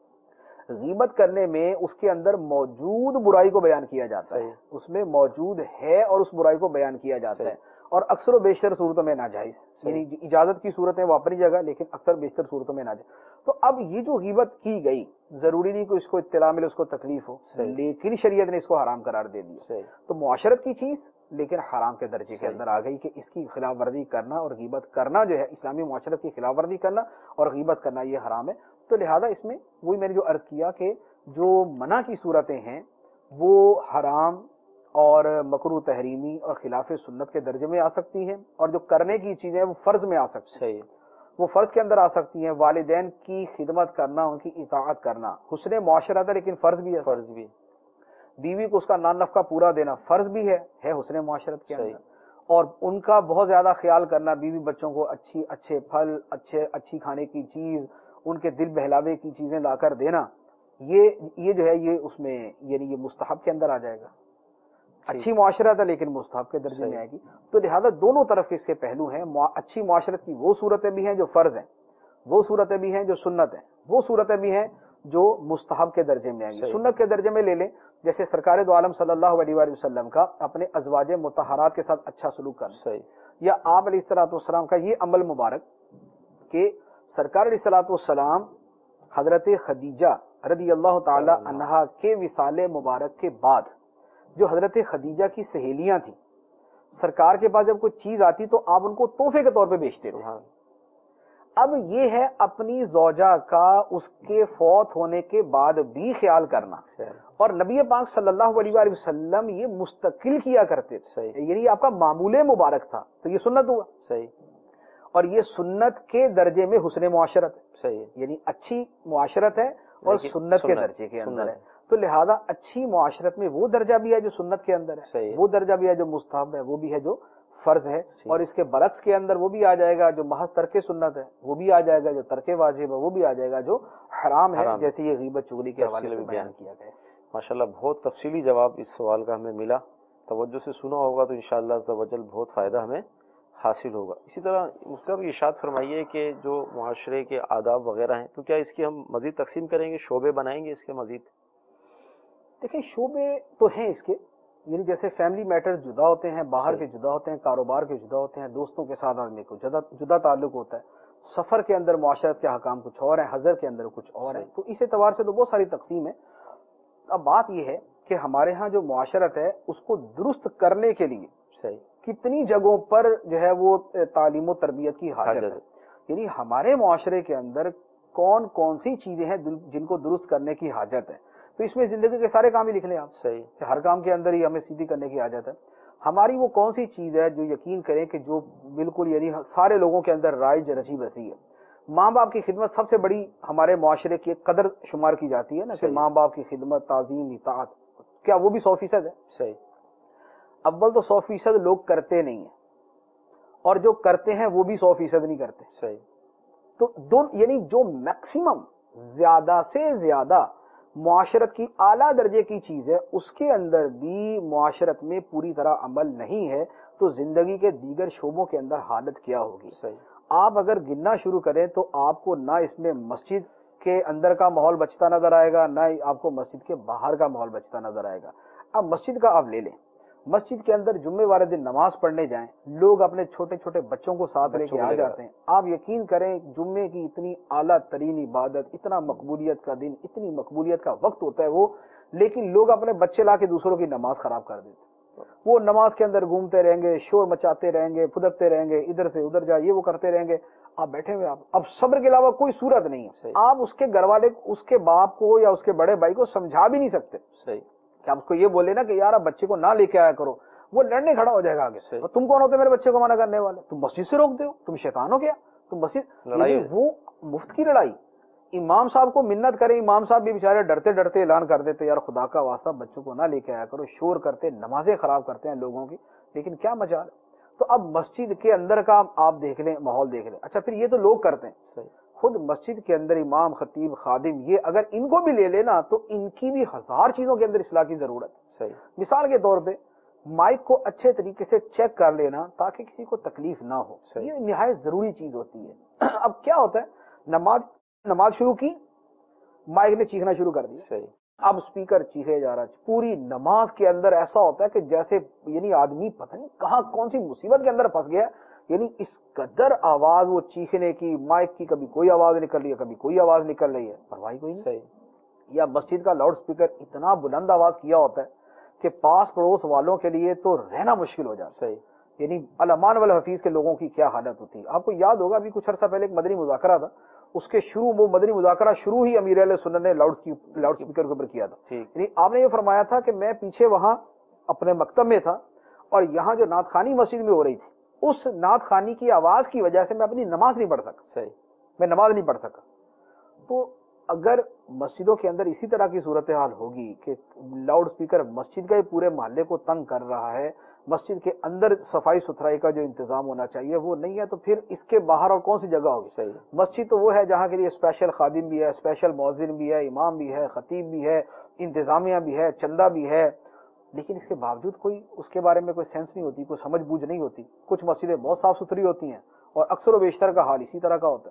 S9: غیبت کرنے میں اس کے اندر موجود برائی کو بیان کیا جاتا ہے, اس میں موجود ہے اور اس برائی کو بیان کیا جاتا ہے, اور اکثر و بیشتر صورتوں میں ناجائز. یعنی اجازت کی صورتیں وہ اپنی جگہ, لیکن اکثر بیشتر صورتوں میں ناجائز. تو اب یہ جو غیبت کی گئی ضروری نہیں کہ اس کو اطلاع ملے, اس کو تکلیف ہو, لیکن شریعت نے اس کو حرام قرار دے دیا. تو معاشرت کی چیز لیکن حرام کے درجے کے اندر آ گئی کہ اس کی خلاف ورزی کرنا اور غیبت کرنا جو ہے اسلامی معاشرت کی خلاف ورزی کرنا اور غیبت کرنا یہ حرام ہے. تو لہذا اس میں وہی میں نے جو عرض کیا کہ جو منع کی صورتیں ہیں وہ حرام اور مکروہ تحریمی اور خلاف سنت کے درجے میں آ سکتی ہیں, اور جو کرنے کی چیزیں وہ فرض میں آ سکتی ہیں, وہ فرض کے اندر آ سکتی ہیں. والدین کی خدمت کرنا, ان کی اطاعت کرنا حسن معاشرت ہے لیکن فرض بھی ہے. فرض بھی بیوی کو اس کا نان نفقہ پورا دینا فرض بھی ہے حسن معاشرت کے اندر, اور ان کا بہت زیادہ خیال کرنا, بیوی بچوں کو اچھے پھل, اچھی کھانے کی چیز, ان کے دل بہلاوے کی چیزیں لا کر دینا, یہ جو ہے یہ اس میں یعنی یہ مستحب کے اندر آ جائے گا. اچھی معاشرت ہے لیکن مستحب کے درجے میں آئے گی. تو لہذا دونوں طرف کے اس کے پہلو ہیں. اچھی معاشرت کی وہ صورتیں بھی ہیں جو فرض ہیں, وہ صورتیں بھی ہیں جو سنت ہیں, وہ صورتیں بھی ہیں جو مستحب کے درجے میں آئیں گی. سنت کے درجے میں لے لیں جیسے سرکار دو عالم صلی اللہ علیہ وآلہ وسلم کا اپنے ازواج مطہرات کے ساتھ اچھا سلوک کرنا, یا آپ علیہ الصلوۃ والسلام کا یہ عمل مبارک کہ سرکار علیہ الصلوۃ والسلام حضرت خدیجہ رضی اللہ تعالی عنہا کے وصال مبارک کے بعد جو حضرت خدیجہ کی سہیلیاں تھیں, سرکار کے پاس جب کوئی چیز آتی تو آپ ان کو تحفے کے طور پہ بیچتے تھے. اب یہ ہے اپنی زوجہ کا اس کے فوت ہونے کے بعد بھی خیال کرنا, اور نبی پاک صلی اللہ علیہ وآلہ وسلم یہ مستقل کیا کرتے تھے. یعنی آپ کا معمول مبارک تھا, تو یہ سنت ہوا, اور یہ سنت کے درجے میں حسن معاشرت ہے. یعنی اچھی معاشرت ہے اور سنت کے درجے کے اندر ہے. تو لہذا اچھی معاشرت میں وہ درجہ بھی ہے جو سنت کے اندر ہے, وہ درجہ بھی ہے جو مستحب ہے, وہ بھی ہے جو فرض ہے, اور اس کے برعکس کے اندر وہ بھی آ جائے گا جو محض ترک سنت ہے, وہ بھی آ جائے گا جو ترک واجب ہے, وہ بھی آ جائے گا جو حرام ہے, جیسے یہ غیبت چغلی کے حوالے سے بیان کیا گیا.
S2: ماشاءاللہ بہت تفصیلی جواب اس سوال کا ہمیں ملا, توجہ سے سنا ہوگا تو انشاءاللہ عز و جل بہت فائدہ ہمیں حاصل ہوگا. اسی طرح مستقبل ارشاد فرمائیے کہ جو معاشرے کے آداب وغیرہ ہیں تو کیا اس کی ہم مزید تقسیم کریں گے, شعبے بنائیں گے اس کے مزید؟
S9: دیکھیں شعبے تو ہیں اس کے, یعنی جیسے فیملی میٹر جدا ہوتے ہیں, باہر کے جدا ہوتے ہیں, کاروبار کے جدا ہوتے ہیں, دوستوں کے ساتھ آدمی کو جدا تعلق ہوتا ہے, سفر کے اندر معاشرت کے حکام کچھ اور ہیں, حضر کے اندر کچھ اور ہیں. تو اس اعتبار سے تو بہت ساری تقسیم ہے. اب بات یہ ہے کہ ہمارے ہاں جو معاشرت ہے اس کو درست کرنے کے لیے کتنی جگہوں پر جو ہے وہ تعلیم و تربیت کی حاجت ہے. یعنی ہمارے معاشرے کے اندر کون کون سی چیزیں ہیں جن کو درست کرنے کی حاجت ہے. تو اس میں زندگی کے سارے کام ہی لکھ لیں آپ, کہ ہر کام کے اندر ہی ہمیں سیدھی کرنے کی حاجت ہے. ہماری وہ کون سی چیز ہے جو یقین کریں کہ جو بالکل یعنی سارے لوگوں کے اندر رائج رچی بسی ہے. ماں باپ کی خدمت سب سے بڑی ہمارے معاشرے کی قدر شمار کی جاتی ہے نا, کہ ماں باپ کی خدمت, تعظیم, اطاعت, کیا وہ بھی 100% ہے؟
S2: صحیح.
S9: اول تو 100% لوگ کرتے نہیں ہیں، اور جو کرتے ہیں وہ بھی 100% نہیں کرتے.
S2: صحیح.
S9: تو یعنی جو میکسیمم زیادہ سے زیادہ معاشرت کی اعلیٰ درجے کی چیز ہے اس کے اندر بھی معاشرت میں پوری طرح عمل نہیں ہے، تو زندگی کے دیگر شعبوں کے اندر حالت کیا ہوگی؟
S2: صحیح.
S9: آپ اگر گننا شروع کریں تو آپ کو نہ اس میں مسجد کے اندر کا ماحول بچتا نظر آئے گا، نہ آپ کو مسجد کے باہر کا ماحول بچتا نظر آئے گا. اب مسجد کا آپ لے لیں، مسجد کے اندر جمعے والے دن نماز پڑھنے جائیں، لوگ اپنے چھوٹے چھوٹے بچوں کو ساتھ لے کے آ جاتے ہیں. آپ یقین کریں جمعے کی اتنی اعلیٰ ترین عبادت، اتنا مقبولیت کا دن، اتنی مقبولیت کا وقت ہوتا ہے وہ، لیکن لوگ اپنے بچے لا کے دوسروں کی نماز خراب کر دیتے. وہ نماز کے اندر گھومتے رہیں گے، شور مچاتے رہیں گے، پھدکتے رہیں گے، ادھر سے ادھر جا، یہ وہ کرتے رہیں گے. آپ بیٹھے ہوئے آپ اب صبر کے علاوہ کوئی صورت نہیں ہے. آپ اس کے گھر والے، اس کے باپ کو یا اس کے بڑے بھائی کو سمجھا بھی نہیں سکتے.
S2: صحیح.
S9: کہ آپ اس کو یہ بولے نا کہ یار آپ بچے کو نہ لے کے آیا کرو، وہ لڑنے کھڑا ہو جائے گا آگے سے. تم کون ہوتے میرے بچے کو منع کرنے والے؟ تم مسجد سے روک دے ہو، تم شیطان ہو کیا؟ تم مسجد، یعنی وہ مفت کی لڑائی. امام صاحب کو منت کرے، امام صاحب بھی بیچارے ڈرتے ڈرتے اعلان کر دیتے یار خدا کا واسطہ بچوں کو نہ لے کے آیا کرو، شور کرتے، نمازیں خراب کرتے ہیں لوگوں کی، لیکن کیا مجال. تو اب مسجد کے اندر کا آپ دیکھ لیں، ماحول دیکھ لیں. اچھا پھر یہ تو لوگ کرتے ہیں، خود مسجد کے اندر امام، خطیب، خادم، یہ اگر ان کو بھی لے لینا تو ان کی بھی ہزار چیزوں کے اندر اصلاح کی ضرورت ہے. مثال کے طور پہ مائک کو اچھے طریقے سے چیک کر لینا تاکہ کسی کو تکلیف نہ ہو، یہ نہایت ضروری چیز ہوتی ہے. اب کیا ہوتا ہے، نماز شروع کی، مائک نے چیخنا شروع کر دیا، اب سپیکر چیخے جا رہا ہے پوری نماز کے اندر. ایسا ہوتا ہے کہ جیسے یعنی آدمی پتہ نہیں کہاں کون سی مصیبت کے اندر پھنس گیا، یعنی اس قدر آواز وہ چیخنے کی، مائک کی کبھی کوئی آواز نکل رہی ہے، کبھی کوئی آواز نکل رہی ہے، پرواہ کوئی نہیں. یا مسجد کا لاؤڈ سپیکر اتنا بلند آواز کیا ہوتا ہے کہ پاس پڑوس والوں کے لیے تو رہنا مشکل ہو جاتا ہے. یعنی الامان والحفیظ کے لوگوں کی کیا حالت ہوتی ہے. آپ کو یاد ہوگا ابھی کچھ عرصہ پہلے ایک مدنی مذاکرہ تھا، اس کے شروع وہ مدنی مذاکرہ شروع ہی امیر اہل سنت نے لاؤڈ سپیکر کے اوپر کیا تھا. یعنی آپ نے یہ فرمایا تھا کہ میں پیچھے وہاں اپنے مکتب میں تھا اور یہاں جو نعت خوانی مسجد میں ہو رہی تھی، اس نعت خوانی کی آواز کی وجہ سے میں اپنی نماز نہیں پڑھ سکا، میں نماز نہیں پڑھ سکا. تو اگر مسجدوں کے اندر اسی طرح کی صورتحال ہوگی کہ لاؤڈ سپیکر مسجد کے پورے محلے کو تنگ کر رہا ہے، مسجد کے اندر صفائی ستھرائی کا جو انتظام ہونا چاہیے وہ نہیں ہے، تو پھر اس کے باہر اور کون سی جگہ ہوگی؟ مسجد تو وہ ہے جہاں کے لیے اسپیشل خادم بھی ہے، اسپیشل مؤذن بھی ہے، امام بھی ہے، خطیب بھی ہے، انتظامیہ بھی ہے، چندہ بھی ہے، لیکن اس کے باوجود کوئی اس کے بارے میں کوئی سینس نہیں ہوتی، کوئی سمجھ بوجھ نہیں ہوتی. کچھ مسجدیں بہت صاف ستھری ہوتی ہیں اور اکثر و بیشتر کا حال اسی طرح کا ہوتا ہے.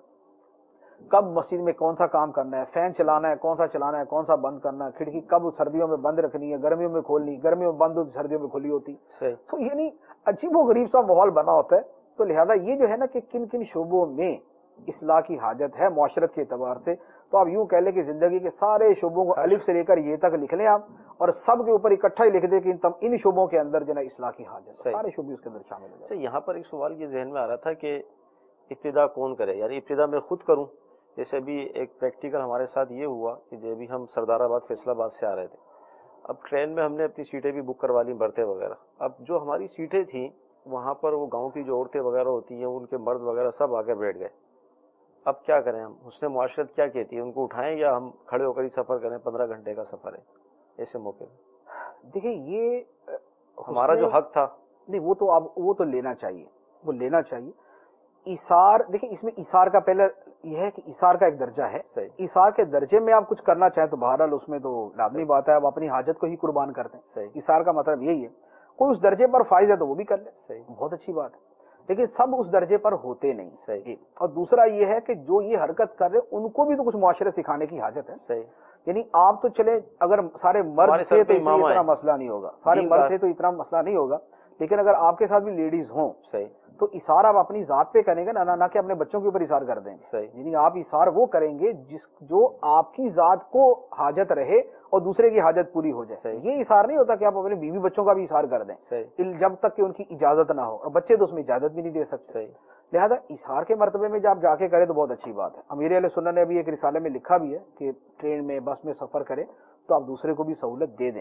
S9: کب مسجد میں کون سا کام کرنا ہے، فین چلانا ہے کون سا چلانا ہے، کون سا بند کرنا ہے، کھڑکی کب سردیوں میں بند رکھنی ہے، گرمیوں میں کھولنی، گرمیوں میں بند ہوتی، سردیوں میں کھلی ہوتی. تو یعنی عجیب و غریب سا ماحول بنا ہوتا ہے. تو لہذا یہ جو ہے نا کہ کن کن شعبوں میں اصلاح کی حاجت ہے معاشرت کے اعتبار سے، تو آپ یوں کہہ لیں کہ زندگی کے سارے شعبوں کو الف سے لے کر یہ تک لکھ لیں آپ، اور سب کے اوپر اکٹھا ہی لکھ دیں کہ ان شعبوں کے اندر جو ہے اصلاح کی حاجت ہے، سارے شعبے اس کے اندر شامل ہیں.
S2: اچھا یہاں پر ایک سوال یہ ذہن میں آ رہا تھا کہ ابتدا کون کرے، یعنی ابتدا میں خود کروں. جیسے ابھی ایک پریکٹیکل ہمارے ساتھ یہ ہوا کہ جب بھی ہم سردار آباد فیصلہ آباد سے آ رہے تھے، اب ٹرین میں ہم نے اپنی سیٹیں بھی بک کروا لی، برتھیں وغیرہ. اب جو ہماری سیٹیں تھیں وہاں پر وہ گاؤں کی جو عورتیں وغیرہ ہوتی ہیں ان کے مرد وغیرہ سب آ کر بیٹھ گئے. اب کیا کریں ہم، حسن معاشرت کیا کہتی ہے، ان کو اٹھائیں یا ہم کھڑے ہو کر ہی سفر کریں؟ 15 گھنٹے کا سفر ہے ایسے موقع میں.
S9: دیکھیں یہ
S2: ہمارا جو حق تھا
S9: نہیں وہ تو لینا چاہیے، وہ لینا چاہیے. ایثار دیکھیں اس میں ایثار کا پہلے یہ ہے کہ ایثار کا ایک درجہ ہے. ایثار کے درجے میں آپ کچھ کرنا چاہیں تو بہرحال اس میں تو لازمی بات ہے آپ اپنی حاجت کو ہی قربان کرتے ہیں. ایثار کا مطلب یہی ہے کوئی اس درجے پر فائز ہے تو وہ بھی کر لے، بہت اچھی بات ہے، لیکن سب اس درجے پر ہوتے نہیں. اور دوسرا یہ ہے کہ جو یہ حرکت کر رہے ان کو بھی تو کچھ معاشرے سکھانے کی حاجت ہے. یعنی آپ تو چلے اگر سارے مرد تھے تو اس لیے اتنا مسئلہ نہیں ہوگا، سارے مرد تھے تو اتنا مسئلہ نہیں ہوگا، لیکن اگر آپ کے ساتھ بھی لیڈیز ہوں تو اثار آپ اپنی ذات پہ کریں گے نہ کہ اپنے بچوں کے اوپر اثار کر دیں گے. یعنی آپ اثار وہ کریں گے جو آپ کی ذات کو حاجت رہے اور دوسرے کی حاجت پوری ہو جائے. یہ اثار نہیں ہوتا کہ آپ اپنے بیوی بچوں کا بھی اثار کر دیں جب تک کہ ان کی اجازت نہ ہو، اور بچے تو اس میں اجازت بھی نہیں دے سکتے. لہذا اثار کے مرتبے میں جب آپ جا کے کریں تو بہت اچھی بات ہے. امیر اہل سنت نے ابھی ایک رسالے میں لکھا بھی ہے کہ ٹرین میں بس میں سفر کرے تو آپ دوسرے کو بھی سہولت دے دیں.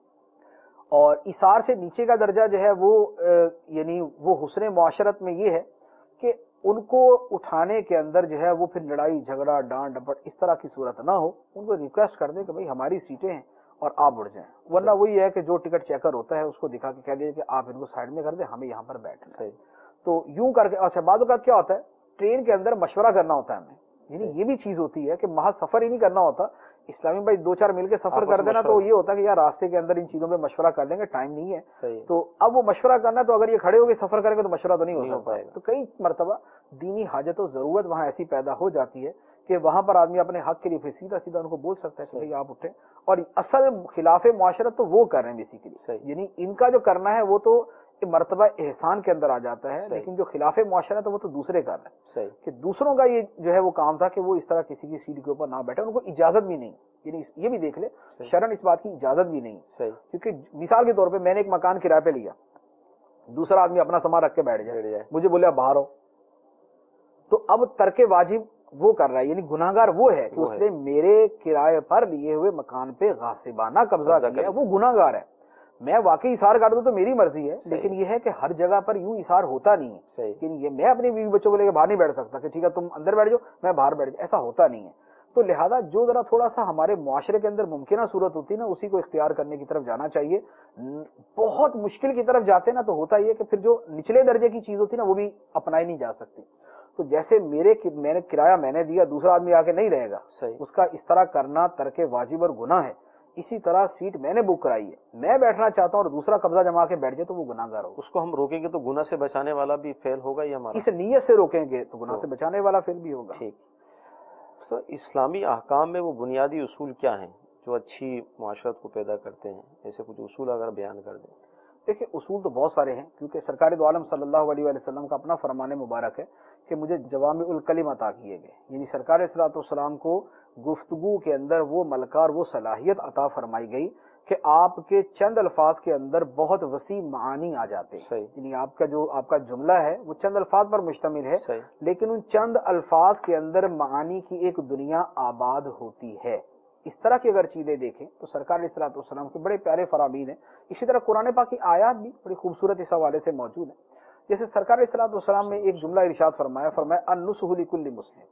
S9: اور اثار سے نیچے کا درجہ جو ہے وہ یعنی وہ حسن معاشرت میں یہ ہے کہ ان کو اٹھانے کے اندر جو ہے وہ پھر لڑائی جھگڑا ڈانٹ ڈپٹ اس طرح کی صورت نہ ہو. ان کو ریکویسٹ کر دیں کہ بھائی ہماری سیٹیں ہیں اور آپ اڑ جائیں. ورنہ وہی ہے کہ جو ٹکٹ چیکر ہوتا ہے اس کو دکھا کے کہہ دے کہ آپ ان کو سائڈ میں کر دیں, ہمیں یہاں پر بیٹھنا ہے. تو یوں کر کے. اچھا بعض اوقات کیا ہوتا ہے, ٹرین کے اندر مشورہ کرنا ہوتا ہے ہمیں, یعنی یہ بھی چیز ہوتی ہے کہ محض سفر ہی نہیں کرنا ہوتا. اسلامی بھائی 2-4 مل کے سفر کر دینا تو یہ ہوتا ہے کہ یار راستے کے اندر ان چیزوں پہ مشورہ کر لیں گے, ٹائم نہیں ہے. تو اب وہ مشورہ کرنا ہے تو اگر یہ کھڑے ہو کے سفر کریں گے تو مشورہ تو نہیں ہو سکتا. تو کئی مرتبہ دینی حاجت و ضرورت وہاں ایسی پیدا ہو جاتی ہے کہ وہاں پر آدمی اپنے حق کے لیے پھر سیدھا سیدھا ان کو بول سکتا ہے کہ بھائی آپ اٹھیں. اور اصل خلاف معاشرت تو وہ کر رہے ہیں بیسیکلی, یعنی ان کا جو کرنا ہے وہ تو مرتبہ احسان کے اندر آ جاتا ہے, لیکن جو خلاف معاشرت ہے وہ تو دوسرے کر رہے ہیں. کہ دوسروں کا یہ جو ہے وہ کام تھا کہ وہ اس طرح کسی کی سیٹ کے اوپر نہ بیٹھے, ان کو اجازت بھی نہیں, یعنی یہ بھی دیکھ لے شرعن اس بات کی اجازت بھی نہیں. کیونکہ مثال کے طور پہ میں نے ایک مکان کرائے پہ لیا, دوسرا آدمی اپنا سامان رکھ کے بیٹھ جائے, مجھے بولے آپ باہر ہو, تو اب ترک واجب وہ کر رہا ہے, یعنی گناہگار وہ ہے کہ اس نے میرے کرائے پر لیے ہوئے مکان پہ غاصبانہ قبضہ کیا ہے, وہ گناہگار ہے. میں واقعی اثار کر دوں تو میری مرضی ہے, لیکن یہ ہے کہ ہر جگہ پر یوں اثار ہوتا نہیں ہے. لیکن یہ میں اپنی بیوی بچوں کو لے کے باہر نہیں بیٹھ سکتا کہ ٹھیک ہے تم اندر بیٹھ جاؤ میں باہر بیٹھ جاؤ, ایسا ہوتا نہیں ہے. تو لہذا جو ذرا تھوڑا سا ہمارے معاشرے کے اندر ممکنہ صورت ہوتی ہے نا, اسی کو اختیار کرنے کی طرف جانا چاہیے. بہت مشکل کی طرف جاتے نا تو ہوتا یہ کہ پھر جو نچلے درجے کی چیز ہوتی ہے نا وہ بھی اپنائی نہیں جا سکتی. تو جیسے میں نے کرایہ میں نے دیا, دوسرا آدمی آ کے نہیں رہے گا, اس کا اس طرح کرنا ترک واجب اور گناہ ہے. اسی طرح سیٹ میں نے بک کرائی ہے, میں بیٹھنا چاہتا ہوں اور دوسرا قبضہ جما کے بیٹھ جائے تو وہ گناہگار ہوگا.
S2: اس کو ہم روکیں گے تو گناہ سے بچانے والا بھی فیل ہوگا یا ہمارا,
S9: اس نیت سے روکیں گے تو گناہ سے بچانے والا فیل بھی ہوگا.
S2: ٹھیک. تو اسلامی احکام میں وہ بنیادی اصول کیا ہیں جو اچھی معاشرت کو پیدا کرتے ہیں, ایسے کچھ اصول اگر بیان کر دیں.
S9: دیکھیں اصول تو بہت سارے ہیں, کیونکہ سرکار دو عالم صلی اللہ علیہ وسلم کا اپنا فرمان مبارک ہے کہ مجھے جوامع الکلم عطا کیے گئے, یعنی سرکار صلوات والسلام کو گفتگو کے اندر وہ ملکہ اور وہ صلاحیت عطا فرمائی گئی کہ آپ کے چند الفاظ کے اندر بہت وسیع معانی آ جاتے ہیں. یعنی آپ کا جملہ ہے وہ چند الفاظ پر مشتمل ہے, لیکن ان چند الفاظ کے اندر معانی کی ایک دنیا آباد ہوتی ہے. اس طرح کی اگر چیزیں دیکھیں تو سرکار علیہ الصلوۃ والسلام کے بڑے پیارے فرامین ہیں. اسی طرح قرآن پاک کی آیات بھی بڑی خوبصورت اس حوالے سے موجود ہیں. جیسے سرکار علیہ الصلوۃ والسلام نے ایک جملہ ارشاد فرمایا النصح لکل مسلم,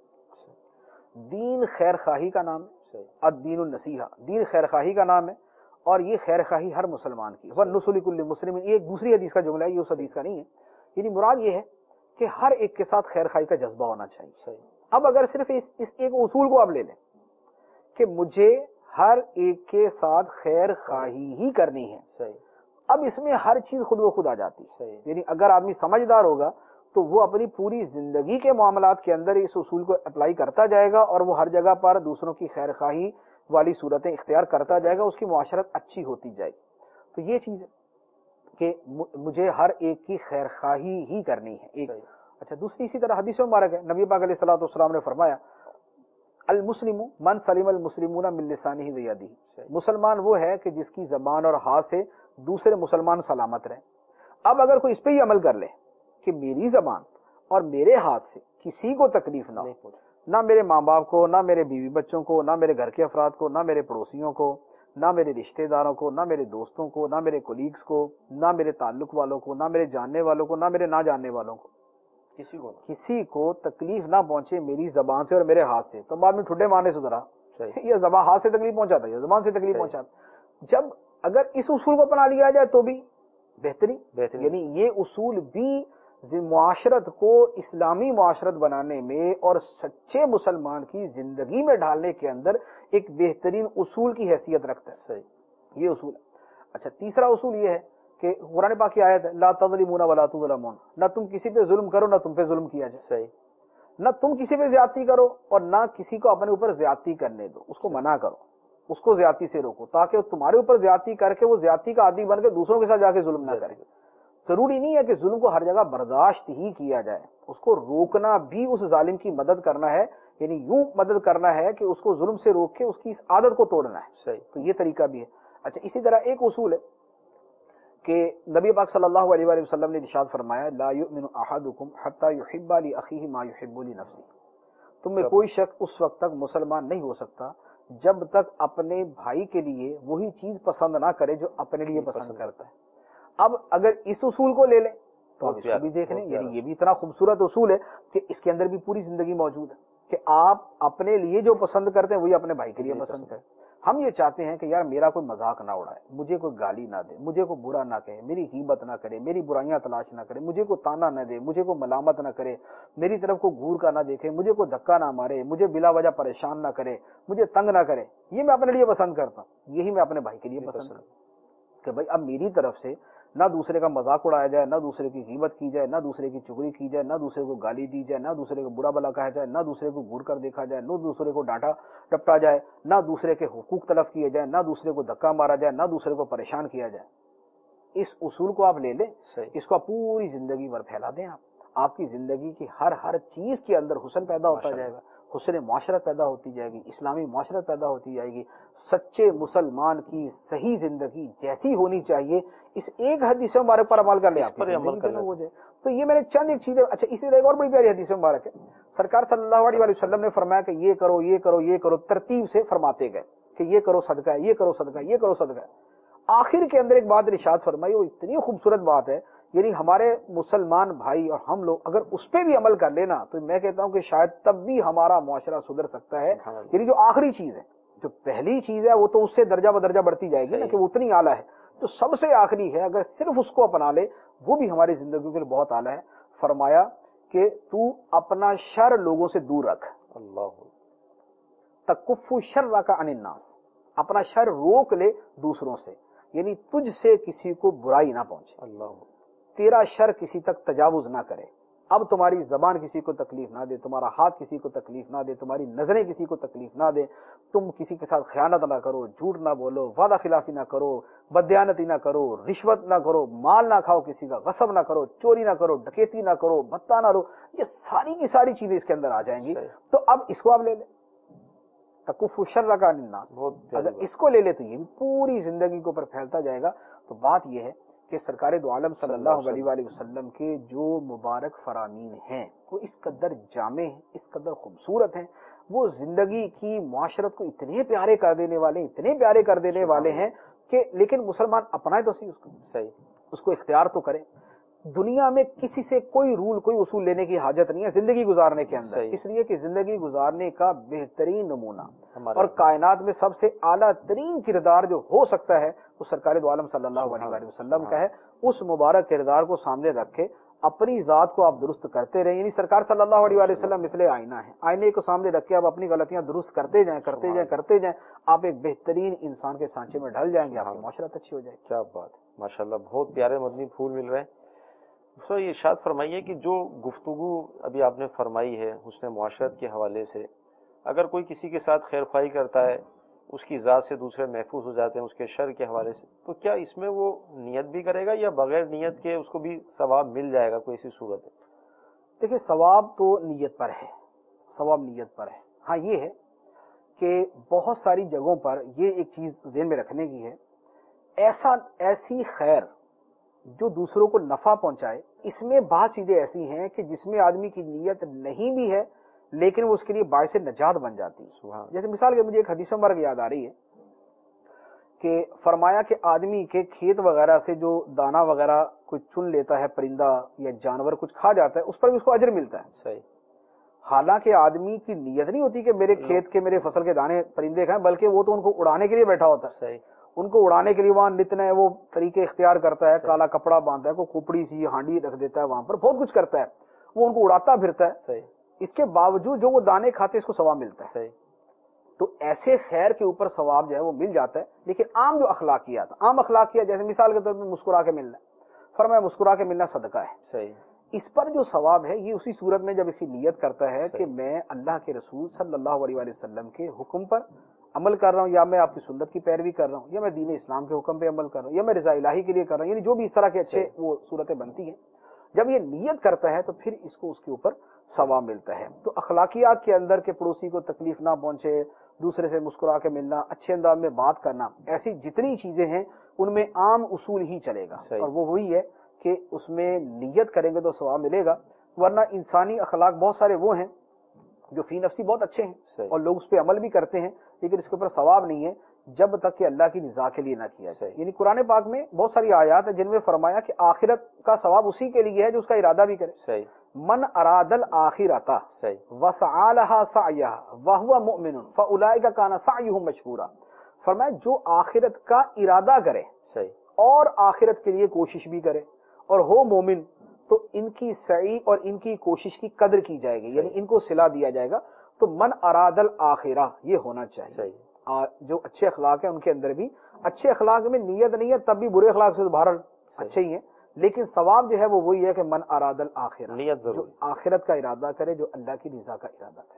S9: دین خیر خواہی کا نام ہے, الدین النصیحہ, دین خیر خواہی کا نام ہے, اور یہ خیر خواہی ہر مسلمان کی. والنصح لکل مسلم یہ ایک دوسری حدیث کا جملہ ہے, یہ اس حدیث کا نہیں ہے. یعنی مراد یہ ہے کہ ہر ایک کے ساتھ خیر خواہی کا جذبہ ہونا چاہیے. اب اگر صرف اس ایک اصول کو آپ لے لیں کہ مجھے ہر ایک کے ساتھ خیر خواہی ہی کرنی ہے, اب اس میں ہر چیز خود بخود آ جاتی ہے. یعنی اگر آدمی سمجھدار ہوگا تو وہ اپنی پوری زندگی کے معاملات کے اندر اس اصول کو اپلائی کرتا جائے گا, اور وہ ہر جگہ پر دوسروں کی خیر خواہی والی صورتیں اختیار کرتا جائے گا, اس کی معاشرت اچھی ہوتی جائے گی. تو یہ چیز ہے کہ مجھے ہر ایک کی خیر خواہی ہی کرنی ہے ایک. اچھا دوسری اسی طرح حدیث مبارک ہے, نبی پاک علیہ الصلوۃ والسلام نے فرمایا المسلم من سلم المسلمون من لسانہ و یدہ, مسلمان وہ ہے کہ جس کی زبان اور ہاتھ سے دوسرے مسلمان سلامت رہیں. اب اگر کوئی اس پہ ہی عمل کر لے کہ میری زبان اور میرے ہاتھ سے کسی کو تکلیف نہ ہو, نہ میرے ماں باپ کو, نہ میرے بیوی بچوں کو, نہ میرے گھر کے افراد کو, نہ میرے پڑوسیوں کو, نہ میرے رشتہ داروں کو, نہ میرے دوستوں کو, نہ میرے کولیگز کو, نہ میرے تعلق والوں کو, نہ میرے جاننے والوں کو, نہ میرے نہ جاننے والوں کو, کسی کو تکلیف نہ پہنچے میری زبان سے اور میرے ہاتھ سے. تو بعد میں ٹھڈے مارنے سے ذرا یہ زبان ہاتھ سے تکلیف پہنچاتا ہے, یہ زبان سے تکلیف پہنچاتا. جب اگر اس اصول کو اپنا لیا جائے تو بھی بہترین. یعنی یہ اصول بھی معاشرت کو اسلامی معاشرت بنانے میں اور سچے مسلمان کی زندگی میں ڈھالنے کے اندر ایک بہترین اصول کی حیثیت رکھتا ہے. یہ اصول ہے. اچھا تیسرا اصول یہ ہے کہ قرآن پاک کی آیت ہے لا تظلمون ولا تظلمون, نہ تم کسی پہ ظلم کرو نہ تم پہ ظلم کیا جائے. نہ تم کسی پہ زیادتی کرو اور نہ کسی کو اپنے اوپر زیادتی کرنے دو, اس کو منع کرو, اس کو زیادتی سے روکو, تاکہ تمہارے اوپر زیادتی کر کے وہ زیادتی کا عادی بن کے دوسروں کے ساتھ جا کے ظلم نہ کرے. ضروری نہیں ہے کہ ظلم کو ہر جگہ برداشت ہی کیا جائے, اس کو روکنا بھی اس ظالم کی مدد کرنا ہے, یعنی یوں مدد کرنا ہے کہ اس کو ظلم سے روک کے اس کی اس عادت کو توڑنا ہے. تو یہ طریقہ بھی ہے. اچھا اسی طرح ایک اصول ہے کہ نبی پاک صلی اللہ علیہ وآلہ وسلم نے ارشاد فرمایا لا یؤمن احدکم حتی یحب لاخیہ ما یحب لنفسہ, تم میں کوئی شخص اس وقت تک مسلمان نہیں ہو سکتا جب تک اپنے بھائی کے لیے وہی چیز پسند نہ کرے جو اپنے لیے پسند کرتا ہے. اب اگر اس اصول کو لے لیں تو اب اس کو بھی دیکھ لیں, یعنی یہ بھی اتنا خوبصورت اصول ہے کہ اس کے اندر بھی پوری زندگی موجود ہے. کہ آپ اپنے لیے جو پسند کرتے ہیں وہی اپنے بھائی کے لیے پسند کریں. ہم یہ چاہتے ہیں کہ یار میرا کوئی مذاق نہ اڑائے، مجھے کوئی گالی نہ دے، مجھے کوئی برا نہ کہے، میری غیبت نہ کرے، میری برائیاں تلاش نہ کرے، مجھے کوئی تانا نہ دے، مجھے کوئی ملامت نہ کرے، میری طرف کو گور کا نہ دیکھے، مجھے کوئی دھکا نہ مارے، مجھے بلا وجہ پریشان نہ کرے، مجھے تنگ نہ کرے. یہ میں اپنے لیے پسند کرتا ہوں، یہی میں اپنے بھائی کے لیے پسند کرتا ہوں کہ بھائی اب میری طرف سے نہ دوسرے کا مذاق اڑایا جائے، نہ دوسرے کی غیبت کی جائے، نہ دوسرے کی چغلی کی جائے، نہ دوسرے کو گالی دی جائے، نہ دوسرے کو برا بلا کہا جائے، نہ دوسرے کو گور کر دیکھا جائے، نہ دوسرے کو ڈانٹا ڈپٹا جائے، نہ دوسرے کے حقوق تلف کیے جائے، نہ دوسرے کو دھکا مارا جائے، نہ دوسرے کو پریشان کیا جائے. اس اصول کو آپ لے لیں، اس کو آپ پوری زندگی بھر پھیلا دیں. آپ کی زندگی کی ہر چیز کے اندر حسن پیدا ہوتا جائے گا، حسن معاشرت پیدا ہوتی جائے گی، اسلامی معاشرت پیدا ہوتی جائے گی. سچے مسلمان کی صحیح زندگی جیسی ہونی چاہیے، اس ایک حدیث مبارک پر عمل کر لیں، آپ کی زندگی ہو جائے. تو یہ میں نے چند ایک چیزیں. اچھا، اسی طرح ایک اور بڑی پیاری حدیث مبارک ہے، سرکار صلی اللہ علیہ وسلم نے فرمایا کہ یہ کرو یہ کرو یہ کرو، ترتیب سے فرماتے گئے کہ یہ کرو صدقہ ہے، یہ کرو صدقہ ہے، یہ کرو صدقہ ہے. آخر کے اندر ایک بات ارشاد فرمائی، وہ اتنی خوبصورت بات ہے، یعنی ہمارے مسلمان بھائی اور ہم لوگ اگر اس پہ بھی عمل کر لینا تو میں کہتا ہوں کہ شاید تب بھی ہمارا معاشرہ سدھر سکتا ہے. یعنی جو آخری چیز ہے، جو پہلی چیز ہے وہ تو اس سے درجہ بدرجہ بڑھتی جائے گی نا کہ وہ اتنی اعلیٰ ہے، تو سب سے آخری ہے اگر صرف اس کو اپنا لے وہ بھی ہماری زندگی کے لیے بہت اعلیٰ ہے. فرمایا کہ تو اپنا شر لوگوں سے دور رکھ، اللہ تکف شر کا عن الناس، اپنا شر روک لے دوسروں سے، یعنی تجھ سے کسی کو برائی نہ پہنچے، اللہ تیرا شر کسی تک تجاوز نہ کرے. اب تمہاری زبان کسی کو تکلیف نہ دے، تمہارا ہاتھ کسی کو تکلیف نہ دے، تمہاری نظریں کسی کو تکلیف نہ دے، تم کسی کے ساتھ خیانت نہ کرو، جھوٹ نہ بولو، وعدہ خلافی نہ کرو، بددیانتی نہ کرو، رشوت نہ کرو، مال نہ کھاؤ کسی کا، غصب نہ کرو، چوری نہ کرو، ڈکیتی نہ کرو، بھتہ نہ لو. یہ ساری کی ساری چیزیں اس کے اندر آ جائیں گی. تو اب اس کو آپ لے لیں، تکف شر کا عن الناس، اگر اس کو لے لے تو یہ بھی پوری زندگی کے اوپر پھیلتا جائے گا. تو بات یہ ہے کہ سرکار دو عالم صلی اللہ علیہ وآلہ وسلم کے جو مبارک فرامین ہیں وہ اس قدر جامع ہیں، اس قدر خوبصورت ہیں، وہ زندگی کی معاشرت کو اتنے پیارے کر دینے والے، اتنے پیارے کر دینے والے ہیں کہ لیکن مسلمان اپنائے تو صحیح اس کو، صحیح اس کو اختیار تو کرے. دنیا میں کسی سے کوئی رول کوئی اصول لینے کی حاجت نہیں ہے زندگی گزارنے کے اندر، اس لیے کہ زندگی گزارنے کا بہترین نمونہ اور کائنات میں سب سے اعلیٰ ترین کردار جو ہو سکتا ہے وہ سرکار دو عالم صلی اللہ علیہ وسلم کا ہے. اس مبارک کردار کو سامنے رکھ کے اپنی ذات کو آپ درست کرتے رہیں. یعنی سرکار صلی اللہ علیہ وسلم مثل آئینہ ہے، آئینے کو سامنے رکھ کے آپ اپنی غلطیاں درست کرتے جائیں کرتے جائیں کرتے جائیں، آپ ایک بہترین انسان کے سانچے میں ڈھل جائیں گے، آپ کی معاشرت اچھی ہو جائے گی.
S2: کیا بات، ماشاءاللہ، بہت پیارے مدنی پھول مل رہے ہیں. سو یہ ارشاد فرمائیے کہ جو گفتگو ابھی آپ نے فرمائی ہے حسن معاشرت کے حوالے سے، اگر کوئی کسی کے ساتھ خیر خواہی کرتا ہے، اس کی ذات سے دوسرے محفوظ ہو جاتے ہیں اس کے شر کے حوالے سے، تو کیا اس میں وہ نیت بھی کرے گا یا بغیر نیت کے اس کو بھی ثواب مل جائے گا؟ کوئی ایسی صورت ہے؟
S9: دیکھیں، ثواب تو نیت پر ہے، ثواب نیت پر ہے. ہاں یہ ہے کہ بہت ساری جگہوں پر یہ ایک چیز ذہن میں رکھنے کی ہے، ایسی خیر جو دوسروں کو نفع پہنچائے، اس میں بعض چیزیں ایسی ہیں کہ جس میں آدمی کی نیت نہیں بھی ہے لیکن وہ اس کے لیے باعث نجات بن جاتی ہے. جیسے مثال کے مجھے ایک حدیث مبارک یاد آ رہی ہے کہ فرمایا کہ آدمی کے کھیت وغیرہ سے جو دانا وغیرہ کوئی چن لیتا ہے، پرندہ یا جانور کچھ کھا جاتا ہے، اس پر بھی اس کو اجر ملتا ہے. صحیح. حالانکہ آدمی کی نیت نہیں ہوتی کہ میرے کھیت کے میرے فصل کے دانے پرندے کھائیں، بلکہ وہ تو ان کو اڑانے کے لیے بیٹھا ہوتا ہے. صحیح. ان کو اڑانے کے لیے وہاں نتنے وہ طریقے اختیار کرتا ہے، کالا کپڑا باندھتا ہے، کوئی کھوپڑی سی ہانڈی رکھ دیتا ہے، وہاں پر بہت کچھ کرتا ہے، وہ ان کو اڑاتا پھرتا ہے. صحیح. اس کے باوجود جو وہ دانے کھاتے اس کو ثواب ملتا ہے. صحیح. تو ایسے خیر کے اوپر ثواب جو ہے وہ مل جاتا ہے. لیکن عام جو اخلاقیات، عام اخلاقیات جیسے مثال کے طور پہ مسکرا کے ملنا، فرمایا مسکرا کے ملنا صدقہ ہے. صحیح. اس پر جو ثواب ہے یہ اسی صورت میں جب اسی نیت کرتا ہے کہ میں اللہ کے رسول صلی اللہ علیہ وسلم کے حکم پر عمل کر رہا ہوں، یا میں آپ کی سنت کی پیروی کر رہا ہوں، یا میں دین اسلام کے حکم پہ عمل کر رہا ہوں، یا میں رضا الہی کے لیے کر رہا ہوں، یعنی جو بھی اس طرح کے اچھے وہ صورتیں بنتی ہیں، جب یہ نیت کرتا ہے تو پھر اس کو اس کے اوپر ثواب ملتا ہے. تو اخلاقیات کے اندر کہ پڑوسی کو تکلیف نہ پہنچے، دوسرے سے مسکرا کے ملنا، اچھے انداز میں بات کرنا، ایسی جتنی چیزیں ہیں ان میں عام اصول ہی چلے گا. اور وہ وہی ہے کہ اس میں نیت کریں گے تو ثواب ملے گا. ورنہ انسانی اخلاق بہت سارے وہ ہیں جو فی نفسی بہت اچھے ہیں اور لوگ اس پہ عمل بھی کرتے ہیں، لیکن اس کے اوپر ثواب نہیں ہے. جب تک کہ اللہ کی رضا کے لیے نہ کیا جائے. یعنی قرآن پاک میں بہت ساری آیات ہیں جن میں فرمایا کہ آخرت کا ثواب اسی کے لیے ہے جو اس کا ارادہ بھی کرے. من اراد الآخرۃ وسعى لها سعيها وهو مؤمن فاولئک کان سعیهم مشکورا. فرمایا جو آخرت کا ارادہ کرے اور آخرت کے لیے کوشش بھی کرے اور ہو مومن تو ان کی سعی اور ان کی کوشش کی قدر کی جائے گی, یعنی ان کو صلہ دیا جائے گا. تو من اراد الآخرہ یہ ہونا چاہیے. جو اچھے اخلاق ہیں ان کے اندر بھی اچھے اخلاق میں نیت نہیں ہے تب بھی برے اخلاق سے بہرحال اچھے ہی ہیں, لیکن ثواب جو ہے وہ وہی ہے کہ من اراد الآخرہ, جو آخرت کا ارادہ کرے, جو اللہ کی رضا کا ارادہ کرے.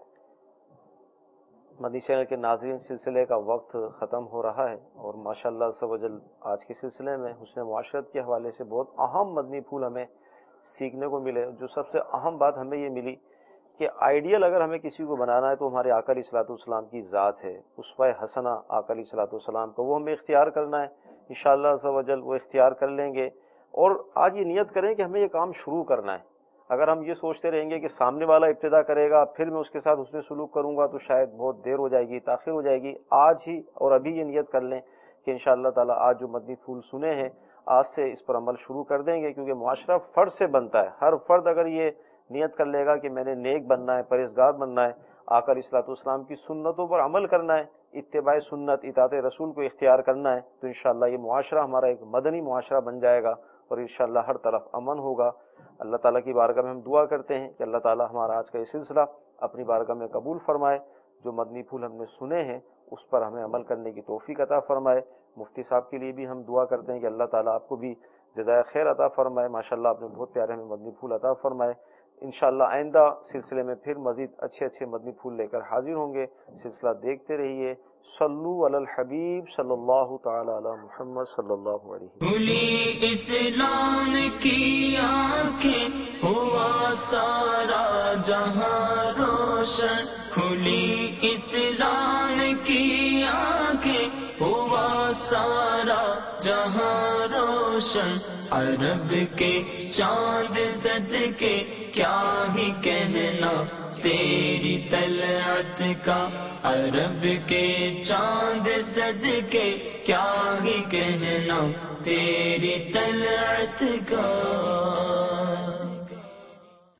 S2: مدنی چینل کے ناظرین, سلسلے کا وقت ختم ہو رہا ہے اور ماشاءاللہ عز و جل آج کے سلسلے میں حسن معاشرت کے حوالے سے بہت اہم مدنی پھول ہمیں سیکھنے کو ملے. جو سب سے اہم بات ہمیں یہ ملی کہ آئیڈیل اگر ہمیں کسی کو بنانا ہے تو ہمارے آقا علیہ الصلوۃ والسلام کی ذات ہے, اسوہ حسنہ آقا علیہ الصلوۃ والسلام کو, وہ ہمیں اختیار کرنا ہے. انشاءاللہ عز و جل وہ اختیار کر لیں گے. اور آج یہ نیت کریں کہ ہمیں یہ کام شروع کرنا ہے. اگر ہم یہ سوچتے رہیں گے کہ سامنے والا ابتدا کرے گا پھر میں اس کے ساتھ حسن سلوک کروں گا تو شاید بہت دیر ہو جائے گی, تاخیر ہو جائے گی. آج ہی اور ابھی یہ نیت کر لیں کہ انشاءاللہ تعالی آج جو مدنی پھول سنے ہیں آج سے اس پر عمل شروع کر دیں گے, کیونکہ معاشرہ فرد سے بنتا ہے. ہر فرد اگر یہ نیت کر لے گا کہ میں نے نیک بننا ہے, پرہیزگار بننا ہے, آقا علیہ الصلوۃ والسلام کی سنتوں پر عمل کرنا ہے, اتباع سنت, اطاعت رسول کو اختیار کرنا ہے, تو انشاءاللہ یہ معاشرہ ہمارا ایک مدنی معاشرہ بن جائے گا اور انشاءاللہ ہر طرف امن ہوگا. اللہ تعالیٰ کی بارگاہ میں ہم دعا کرتے ہیں کہ اللہ تعالیٰ ہمارا آج کا یہ سلسلہ اپنی بارگاہ میں قبول فرمائے. جو مدنی پھول ہم نے سنے ہیں اس پر ہمیں عمل کرنے کی توفیق عطا فرمائے. مفتی صاحب کے لیے بھی ہم دعا کرتے ہیں کہ اللہ تعالیٰ آپ کو بھی جزائے خیر عطا فرمائے. ماشاءاللہ آپ نے بہت پیارے ہمیں مدنی پھول عطا فرمائے. انشاءاللہ آئندہ سلسلے میں پھر مزید اچھے مدنی پھول لے کر حاضر ہوں گے. سلسلہ دیکھتے رہیے. صلو علی الحبیب صلی اللہ تعالی علی محمد صلی اللہ علیہ وسلم.
S1: کھلی اسلام کی آنکھیں ہوا سارا جہاں روشن, کھلی اسلام کی آنکھیں ہوا سارا جہاں روشن. عرب کے چاند صدقے کیا ہی کہنا تیری طلعت کا, عرب کے چاند صدقے کیا ہی کہنا تیری طلعت کا.